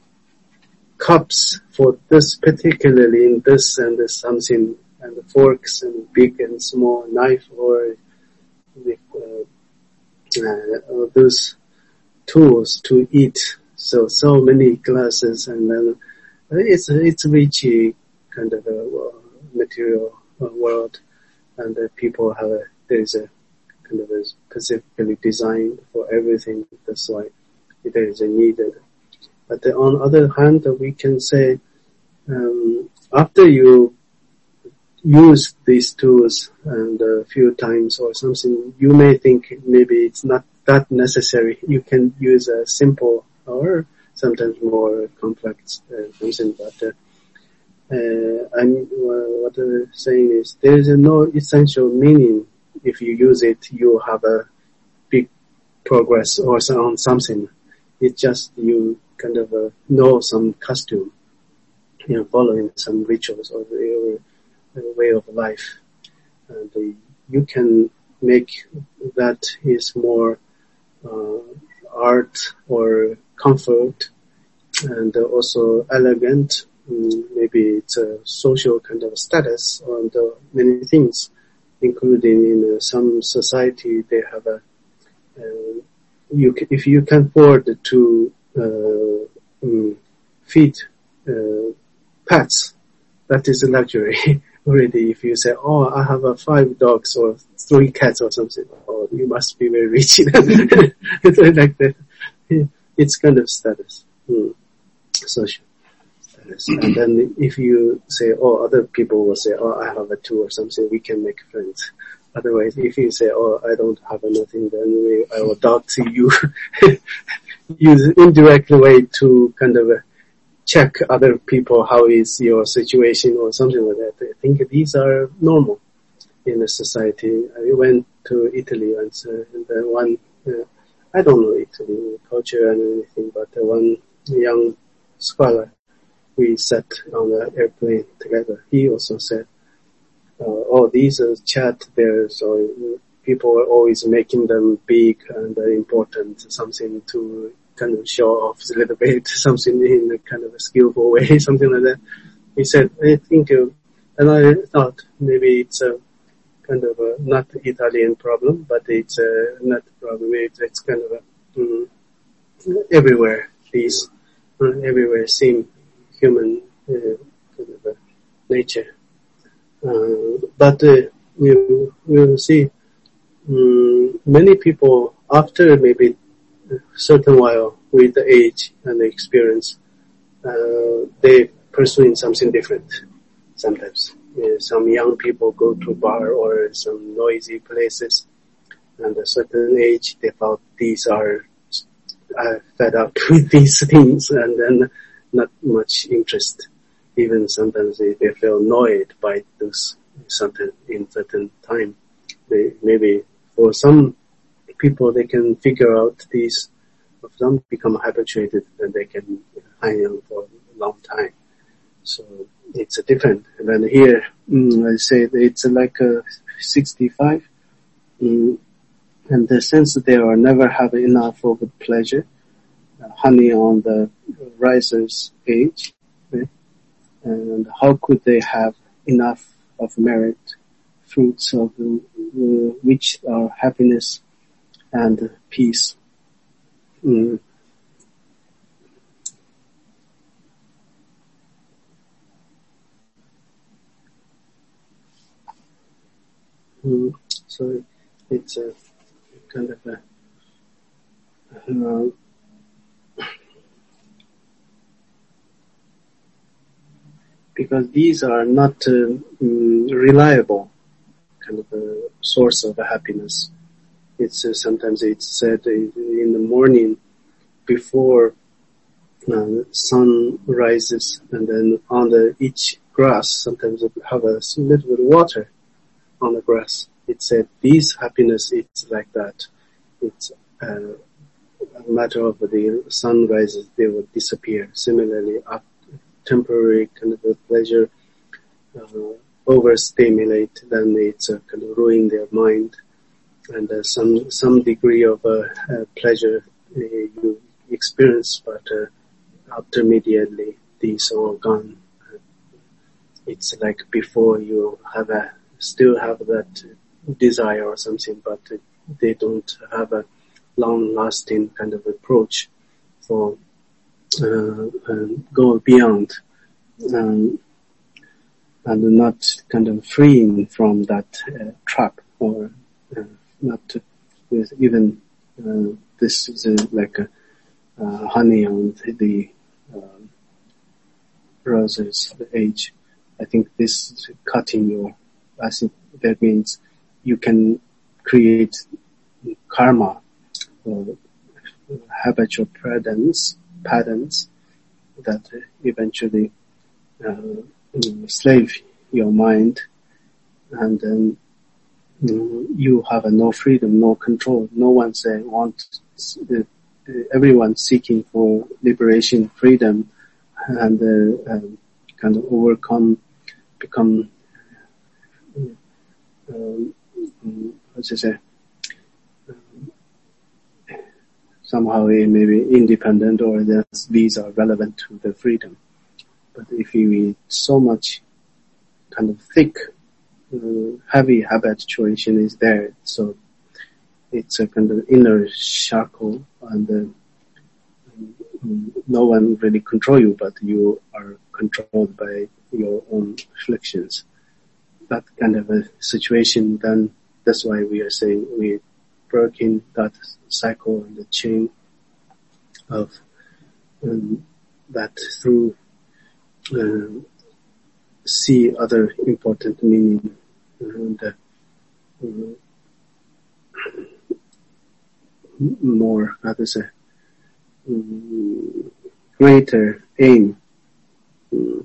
cups for this, particularly in this and this something, and the forks and big and small knife or the, uh, uh, those tools to eat. So, so many glasses, and then it's, it's rich kind of a material world, and uh, people have a, there's a kind of a specifically designed for everything. That's why there is a needed. But uh, on the other hand, uh, we can say, um, after you use these tools and a few times or something, you may think maybe it's not that necessary. You can use a simple or sometimes more complex uh, something. But uh, uh, I'm uh, what I'm saying is there is no essential meaning. If you use it, you have a big progress or so on something. It's just you kind of uh, know some costume, you know, following some rituals or, or uh, way of life, and uh, you can make that is more uh, art or comfort, and uh, also elegant. Mm, maybe it's a social kind of status and uh, many things, including in uh, some society they have a. Uh, you can, if you can afford to uh, um, feed uh, pets, that is a luxury already. If you say, "Oh, I have uh, five dogs or three cats or something," oh, you must be very rich. It's like that. It's kind of status, mm. social status. And then if you say, "Oh," other people will say, "Oh, I have a two or something," we can make friends. Otherwise, if you say, "Oh, I don't have nothing," then we, I will doubt you. Use indirect way to kind of uh, check other people, how is your situation or something like that. I think these are normal in the society. I went to Italy once, uh, and then one, uh, I don't know Italy culture and anything, but uh, one young scholar, we sat on the airplane together. He also said, Uh, oh, these are chat there, so people are always making them big and uh, important, something to kind of show off a little bit, something in a kind of a skillful way, something like that. He said, I think, uh, and I thought maybe it's a kind of a not Italian problem, but it's uh, not a problem. It's, it's kind of a, um, everywhere, these, uh, everywhere seem human uh, kind of a nature. Uh, but uh, we will see um, many people after maybe a certain while with the age and the experience, uh, they pursuing something different. Sometimes uh, some young people go to bar or some noisy places, and at a certain age they thought these are uh, fed up with these things, and then not much interest. Even sometimes they, they feel annoyed by those certain in certain time. They, maybe for some people they can figure out these. For some become habituated and they can hang on for a long time. So it's a different. And then here mm, I say it's like a sixty-five, mm, and the sense that they are never have enough of pleasure, uh, honey on the riser's age. Right? And how could they have enough of merit, fruits of uh, which are happiness and peace? Mm. Mm. So it's a kind of a uh, because these are not uh, mm, reliable kind of a source of happiness. It's uh, sometimes it's said in the morning before uh, sun rises, and then on the each grass sometimes it have a little bit of water on the grass. It said this happiness it's like that. It's uh, a matter of the sun rises, they will disappear. Similarly, up temporary kind of a pleasure uh, overstimulate, then it's uh, kind of ruin their mind, and uh, some some degree of uh, uh, pleasure uh, you experience, but uh, after immediately these are all gone. Uh, it's like before you have a still have that desire or something, but uh, they don't have a long-lasting kind of approach for uh, and go beyond um, and not kind of freeing from that uh, trap, or uh, not to, with even uh, this is a, like a uh, honey on the uh, roses age. I think this is cutting your. I think that means you can create karma, or habitual patterns, patterns that eventually uh, slave your mind, and then um, you have uh, no freedom, no control. No one say wants uh, everyone seeking for liberation, freedom, and uh, um, kind of overcome, become um, how to say, um, somehow maybe independent, or that these are relevant to the freedom. But if you so much kind of thick, uh, heavy habituation is there, so it's a kind of inner shackle, and uh, no one really control you, but you are controlled by your own afflictions. That kind of a situation, then that's why we are saying we breaking that cycle and the chain of um, that through uh, see other important meaning and uh, uh, more, how to say, um, greater aim. Um,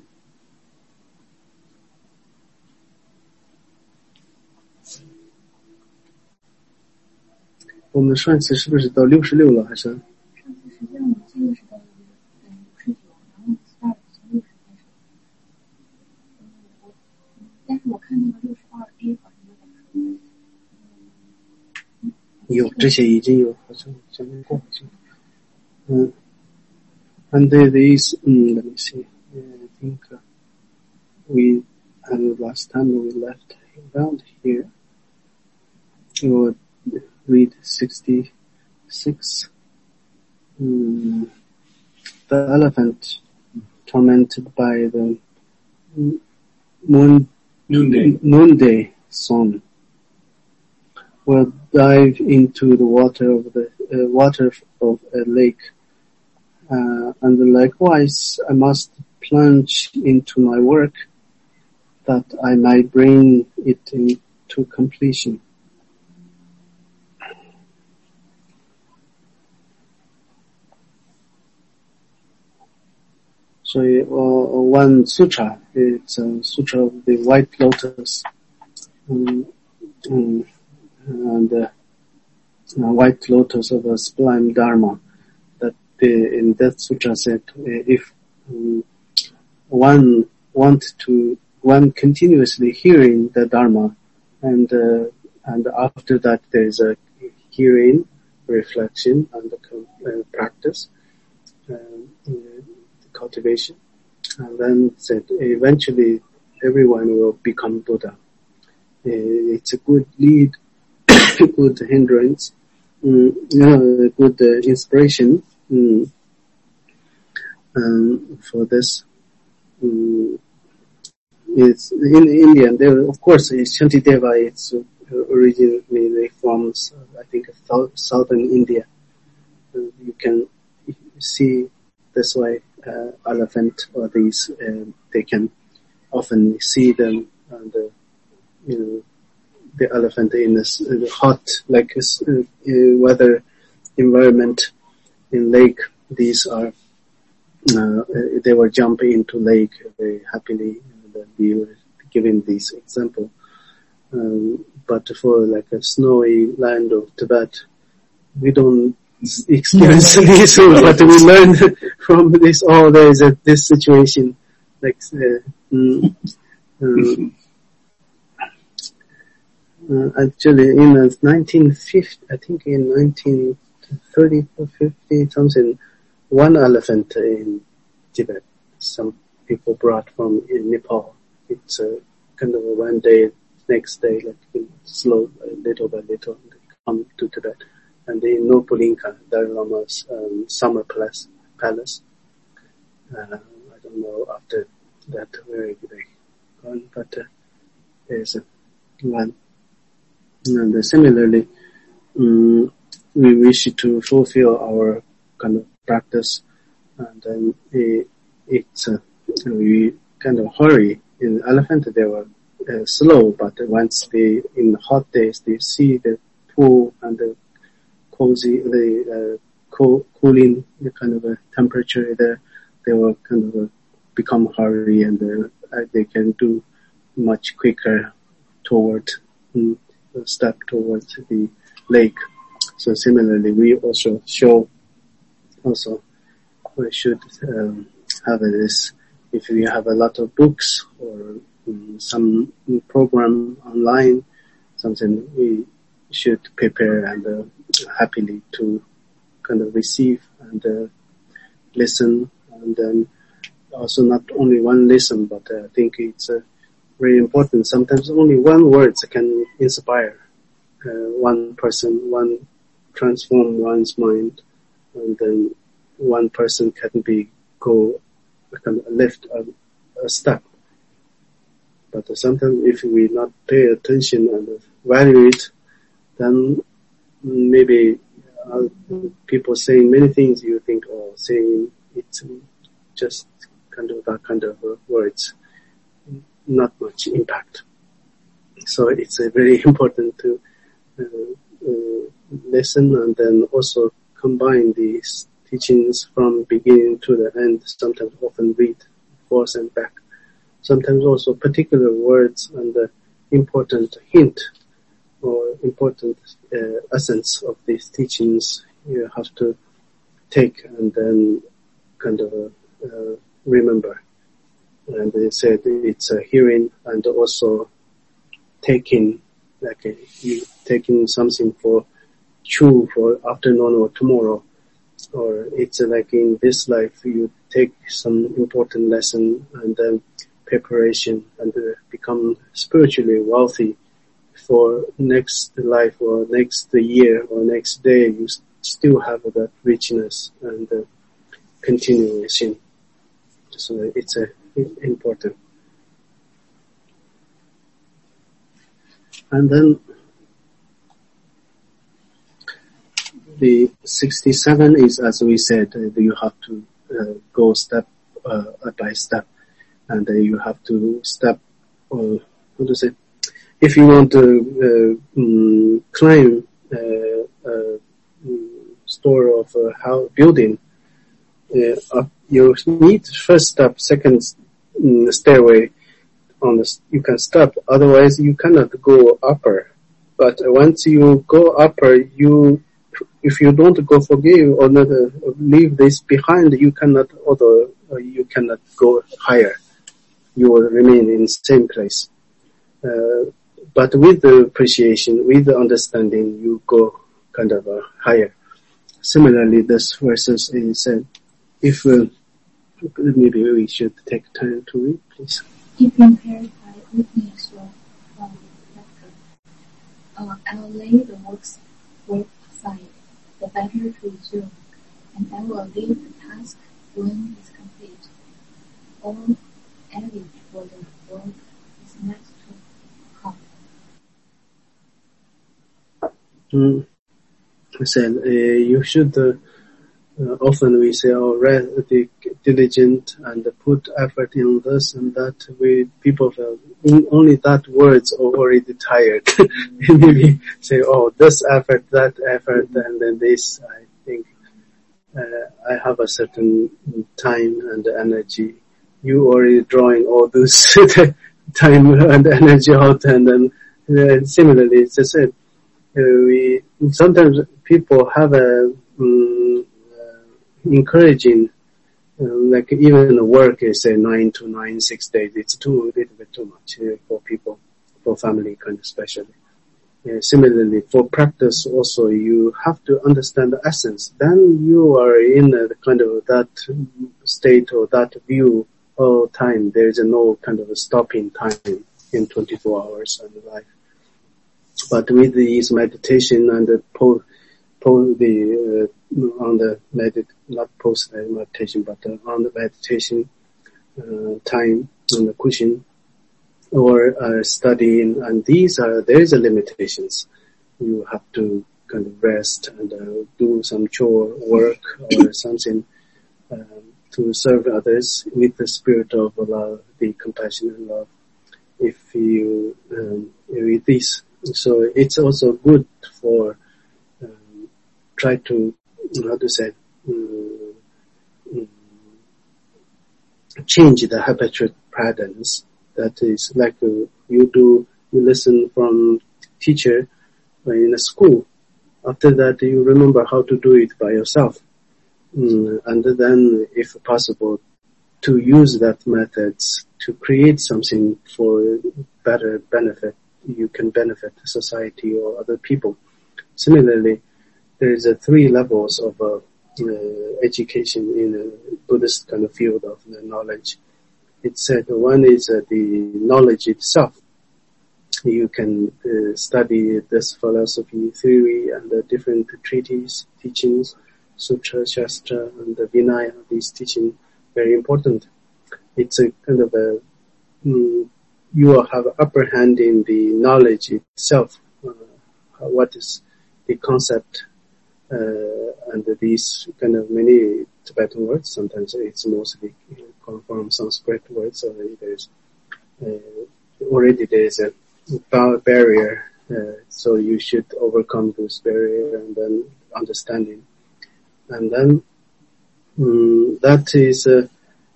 我们上次是不是到六十六了？还是？ 上次实际上我记得是到六十九，然后 start 从六十开始。嗯，我，但是我看那个六十二 A 好像有点说。嗯， 有这些已经有，好像讲过。嗯 ，and there is, um, let me see. I think uh, we, and last time we left around here. We would read sixty-six. Um, the elephant tormented by the moon, noonday. noonday sun will dive into the water of the uh, water of a lake, uh, and likewise I must plunge into my work that I might bring it into completion. So uh, one sutra, it's a sutra of the white lotus, um, um, and uh, white lotus of a sublime dharma. That uh, in that sutra said, uh, if um, one want to, one continuously hearing the dharma, and uh, and after that there is a hearing, reflection, and the uh, practice. Um, cultivation, and then said eventually everyone will become Buddha. Uh, it's a good lead, good hindrance, um, you know, good uh, inspiration um, um, for this. Um, it's in India. There, of course, Shantideva. It's originally from, I think, southern India. Uh, you can see that's why. Uh, elephant or these, uh, they can often see them, and, uh, you know, the elephant in this uh, hot, like uh, weather environment in lake. These are, uh, they will jump into lake very happily. And we were giving this example. Um, but for like a snowy land of Tibet, we don't experience this, but we learn from this. Oh, there is a, this situation, like uh, mm, um, uh, actually in the nineteen fifty, I think in nineteen thirty or fifty something, one elephant in Tibet. Some people brought from in Nepal. It's a kind of a one day, next day, like slow, little by little, they come to Tibet. And in Nopulinka, Dalai Lama's um, summer palace. palace. Uh, I don't know after that where they gone, but uh, there's a one. And uh, similarly, um, we wish to fulfill our kind of practice, and then it, it's uh, we kind of hurry. In elephant, they were uh, slow, but once they in hot days they see the pool and the cozy, the uh, cool, cooling the kind of a temperature there, they will kind of uh, become hurry and uh, they can do much quicker toward um, step towards the lake. So similarly, we also show also we should um, have this. If we have a lot of books or um, some program online, something we should prepare and uh, happily to kind of receive and uh, listen, and then also not only one listen, but uh, I think it's uh, very important. Sometimes only one word can inspire uh, one person, one transform one's mind, and then one person can be go can lift a, a step. But uh, sometimes if we not pay attention and value it, then maybe uh, people saying many things, you think, oh, saying it's just kind of that kind of uh, words, not much impact. So it's uh, very important to uh, uh, listen and then also combine these teachings from beginning to the end. Sometimes often read forth and back. Sometimes also particular words and the important hint or important uh, essence of these teachings you have to take and then kind of uh, uh, remember. And they said it's a hearing and also taking, like a, you taking something for chew for afternoon or tomorrow, or it's uh, like in this life you take some important lesson and then preparation and uh, become spiritually wealthy for next life or next year or next day. You still have that richness and uh, continuation. So it's uh, important. And then the sixty-seven is, as we said, uh, you have to uh, go step uh, by step, and uh, you have to step, or how to say, if you want to uh, um, climb uh, a store of a house building, uh, up, you need first step, second um, stairway. On the, you can step, otherwise you cannot go upper. But once you go upper, you if you don't go forgive or not uh, leave this behind, you cannot, although uh, you cannot go higher. You will remain in the same place. Uh, but with the appreciation, with the understanding, you go kind of uh, higher. Similarly, this verses is said, if uh, maybe we should take time to read, please. If impaired by weakness or from lecture, uh, I'll lay the works work aside, the better to resume, and I will leave the task when it's complete. All edit for the work is next to come. Mm. I said, uh, you should, uh, uh, often we say, oh, read, the diligent and put effort in this and that. We, people feel in only that words are already tired. Maybe say, oh, this effort, that effort, and then this. I think, uh, I have a certain time and energy. You already drawing all this time and energy out, and then uh, similarly, it's the same. Uh, we sometimes people have a um, uh, encouraging, uh, like even the work is say nine to nine, six days. It's too little bit too much uh, for people, for family kind of especially. Uh, similarly, for practice also, you have to understand the essence. Then you are in a kind of that state or that view all time. There is no kind of a stopping time in twenty-four hours of life. But with these meditation and the po, po the uh, on the medit not post meditation, but uh, on the meditation uh, time on the cushion or uh, studying, and these are there is a limitations. You have to kind of rest and uh, do some chore work or something um, to serve others with the spirit of love, the compassion and love. If you um, with this. So it's also good for um, try to how to say, um, um, change the habitual patterns. That is like uh, you do, you listen from teacher in a school. After that, you remember how to do it by yourself. Um, and then, if possible, to use that methods to create something for better benefit. You can benefit society or other people. Similarly, there is a three levels of uh, uh, education in a Buddhist kind of field of the knowledge. It said one is uh, the knowledge itself. You can uh, study this philosophy, theory, and the different treatises, teachings, Sutra, Shastra, and the Vinaya. These teachings very important. It's a kind of a mm, you have upper hand in the knowledge itself. Uh, what is the concept? Uh, and these kind of many Tibetan words. Sometimes it's mostly come from Sanskrit words. So there's uh, already there's a barrier. Uh, so you should overcome this barrier and then understanding. And then um, that is, uh,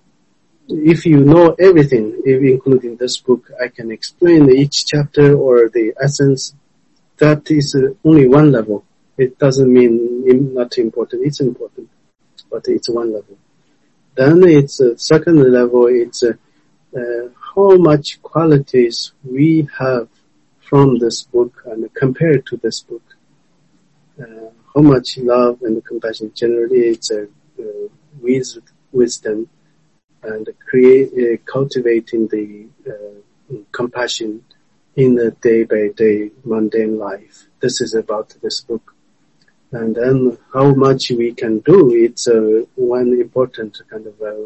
if you know everything, including this book, I can explain each chapter or the essence. That is uh, only one level. It doesn't mean not important. It's important, but it's one level. Then it's a second level. It's uh, uh, how much qualities we have from this book and compared to this book. Uh, how much love and compassion. Generally, it's a uh, with wisdom and create uh, cultivating the uh, compassion in the day-by-day mundane life. This is about this book. And then how much we can do, it's uh, one important kind of uh,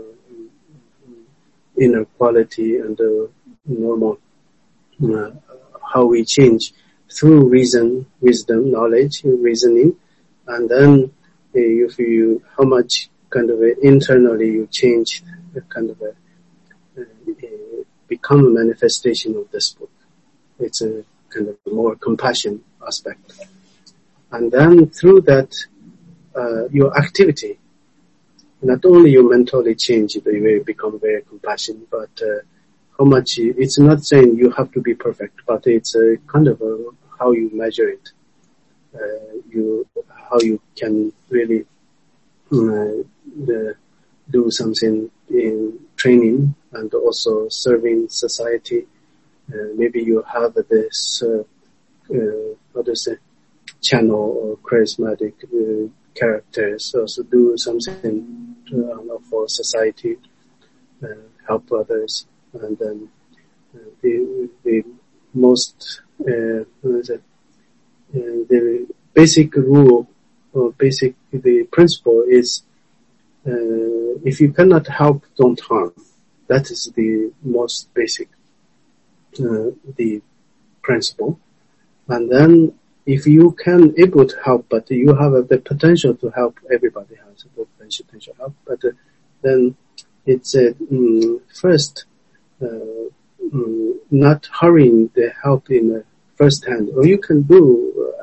inner quality and uh, normal, uh, how we change through reason, wisdom, knowledge, reasoning, and then uh, if you, how much kind of uh, internally you change, uh, kind of a, uh, uh, become a manifestation of this book. It's a kind of more compassion aspect. And then through that, uh, your activity, not only you mentally change, you will become very compassionate, but uh, how much, it's not saying you have to be perfect, but it's a kind of a, how you measure it. Uh, you, how you can really uh, the, do something in training and also serving society. Uh, maybe you have this, uh, uh, what is it? Channel or charismatic uh, characters, also do something to, uh, for society, uh, help others, and then uh, the the most uh, what is it? Uh, the basic rule or basic the principle is uh, if you cannot help, don't harm. That is the most basic uh, the principle, and then. If you can able to help, but you have uh, the potential to help, everybody has the potential to help, but uh, then it's uh, um, first uh, um, not hurrying the help in the first hand. Or you can do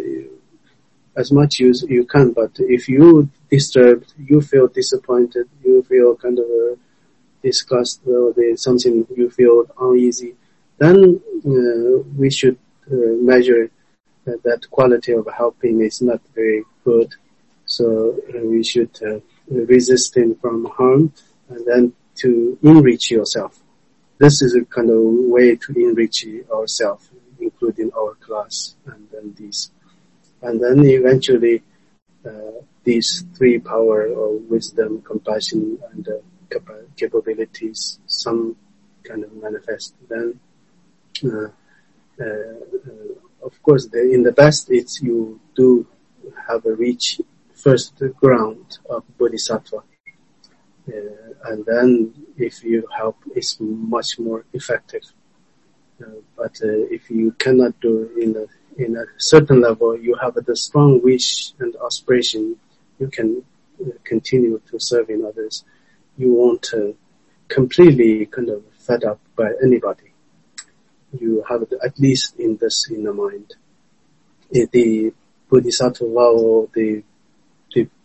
uh, as much as you can, but if you disturbed, you feel disappointed, you feel kind of uh, disgusted, or there's something you feel uneasy, then uh, we should uh, measure Uh, that quality of helping is not very good. So uh, we should uh, resisting from harm and then to enrich yourself. This is a kind of way to enrich ourselves, including our class and then these. And then eventually uh, these three power of wisdom, compassion, and uh, cap- capabilities, some kind of manifest. Then uh, uh, uh, Of course, the, in the best, it's you do have a reach first ground of bodhisattva, uh, and then if you help, it's much more effective. Uh, but uh, if you cannot do in a in a certain level, you have the strong wish and aspiration, you can uh, continue to serve in others. You won't uh, completely kind of fed up by anybody. You have it at least in this in the mind. The bodhisattva vow, the the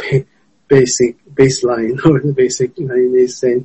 basic baseline or the basic line is saying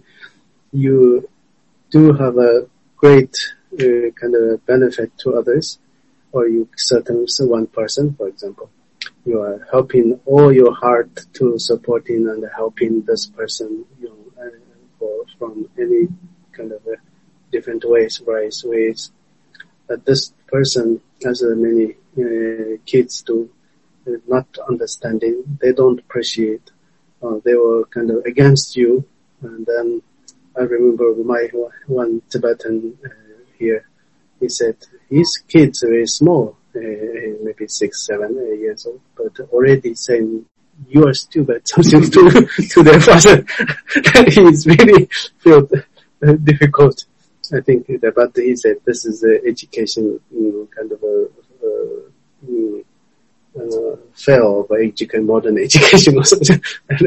you do have a great uh, kind of benefit to others, or you certainly one person, for example, you are helping all your heart to supporting and helping this person, you know, uh, for, from any kind of uh, different ways, various ways. But this person, as uh, many uh, kids do, uh, not understanding, they don't appreciate, uh, they were kind of against you. And then I remember my one Tibetan uh, here, he said his kids are very small, uh, maybe six, seven uh, years old, but already saying you are stupid, something to, to their father. He's really felt uh, difficult. I think that, but he said this is uh, education, you know, kind of a, uh, you know, uh, fail by education, modern education or something.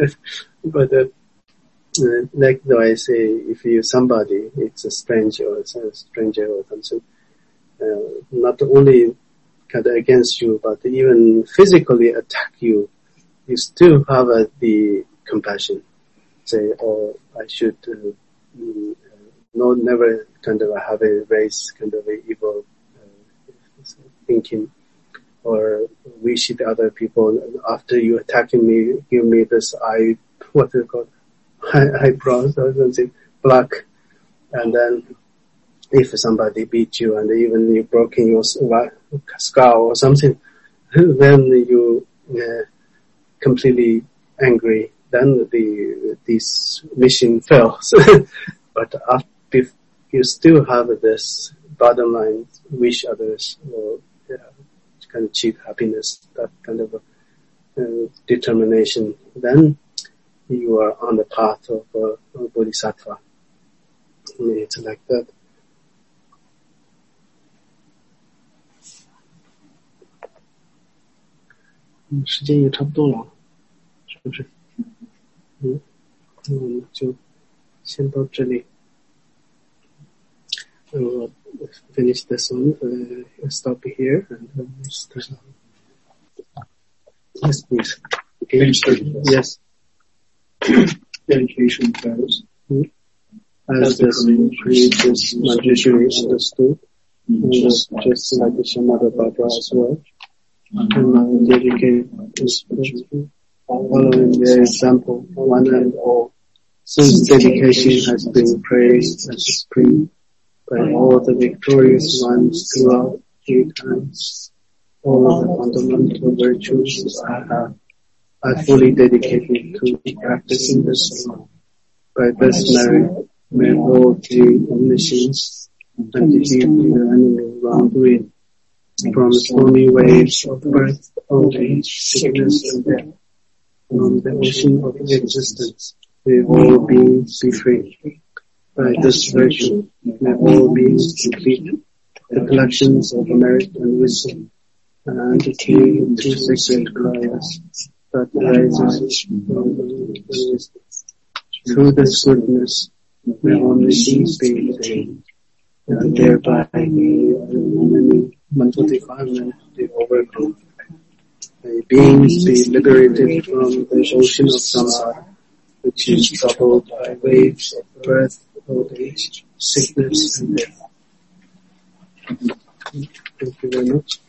But uh, uh, likewise, uh, if you somebody, it's a stranger or it's a stranger or something, uh, not only kind of against you, but even physically attack you, you still have uh, the compassion. Say, oh, I should. Uh, mm, No, never kind of have a race, kind of a evil uh, thinking, or wish the other people after you attacking me, give me this eye, what is it called, eye, eyebrows or something, black, and then if somebody beat you and even you broken your skull or something, then you uh, completely angry. Then the this mission fails. But after if you still have this bottom line, wish others or yeah, can achieve happiness, that kind of a, uh, determination, then you are on the path of uh, Bodhisattva. It's like that. Mm, 时间也差不多了，是不是？嗯，那我们就先到这里。We'll finish this one, uh, stop here, and uh, start. Yes, please. Okay. Yes. Dedication goes. Mm-hmm. As the previous magician understood, and just, just like the Shammata Barbara as well, and I dedicate this person, following their example, one and all. Since dedication has been praised as supreme by all the victorious ones throughout three times, all the fundamental virtues I have, I fully dedicate me to practicing this law. By this merit, may all attain omniscience and defeat the enemy wrongdoing, from stormy waves of birth, old age, sickness, and death, from the ocean of existence, may all beings be free. By this virtue, may all beings complete the collections of merit and wisdom, and attain to sacred prayers that rises from the wisdom. Through this goodness, may omniscience be attained, and thereby may many mental defilement be overcome. May beings be liberated from the ocean of samsara, which is troubled by waves of birth, old age, sickness, and death. Thank you very much.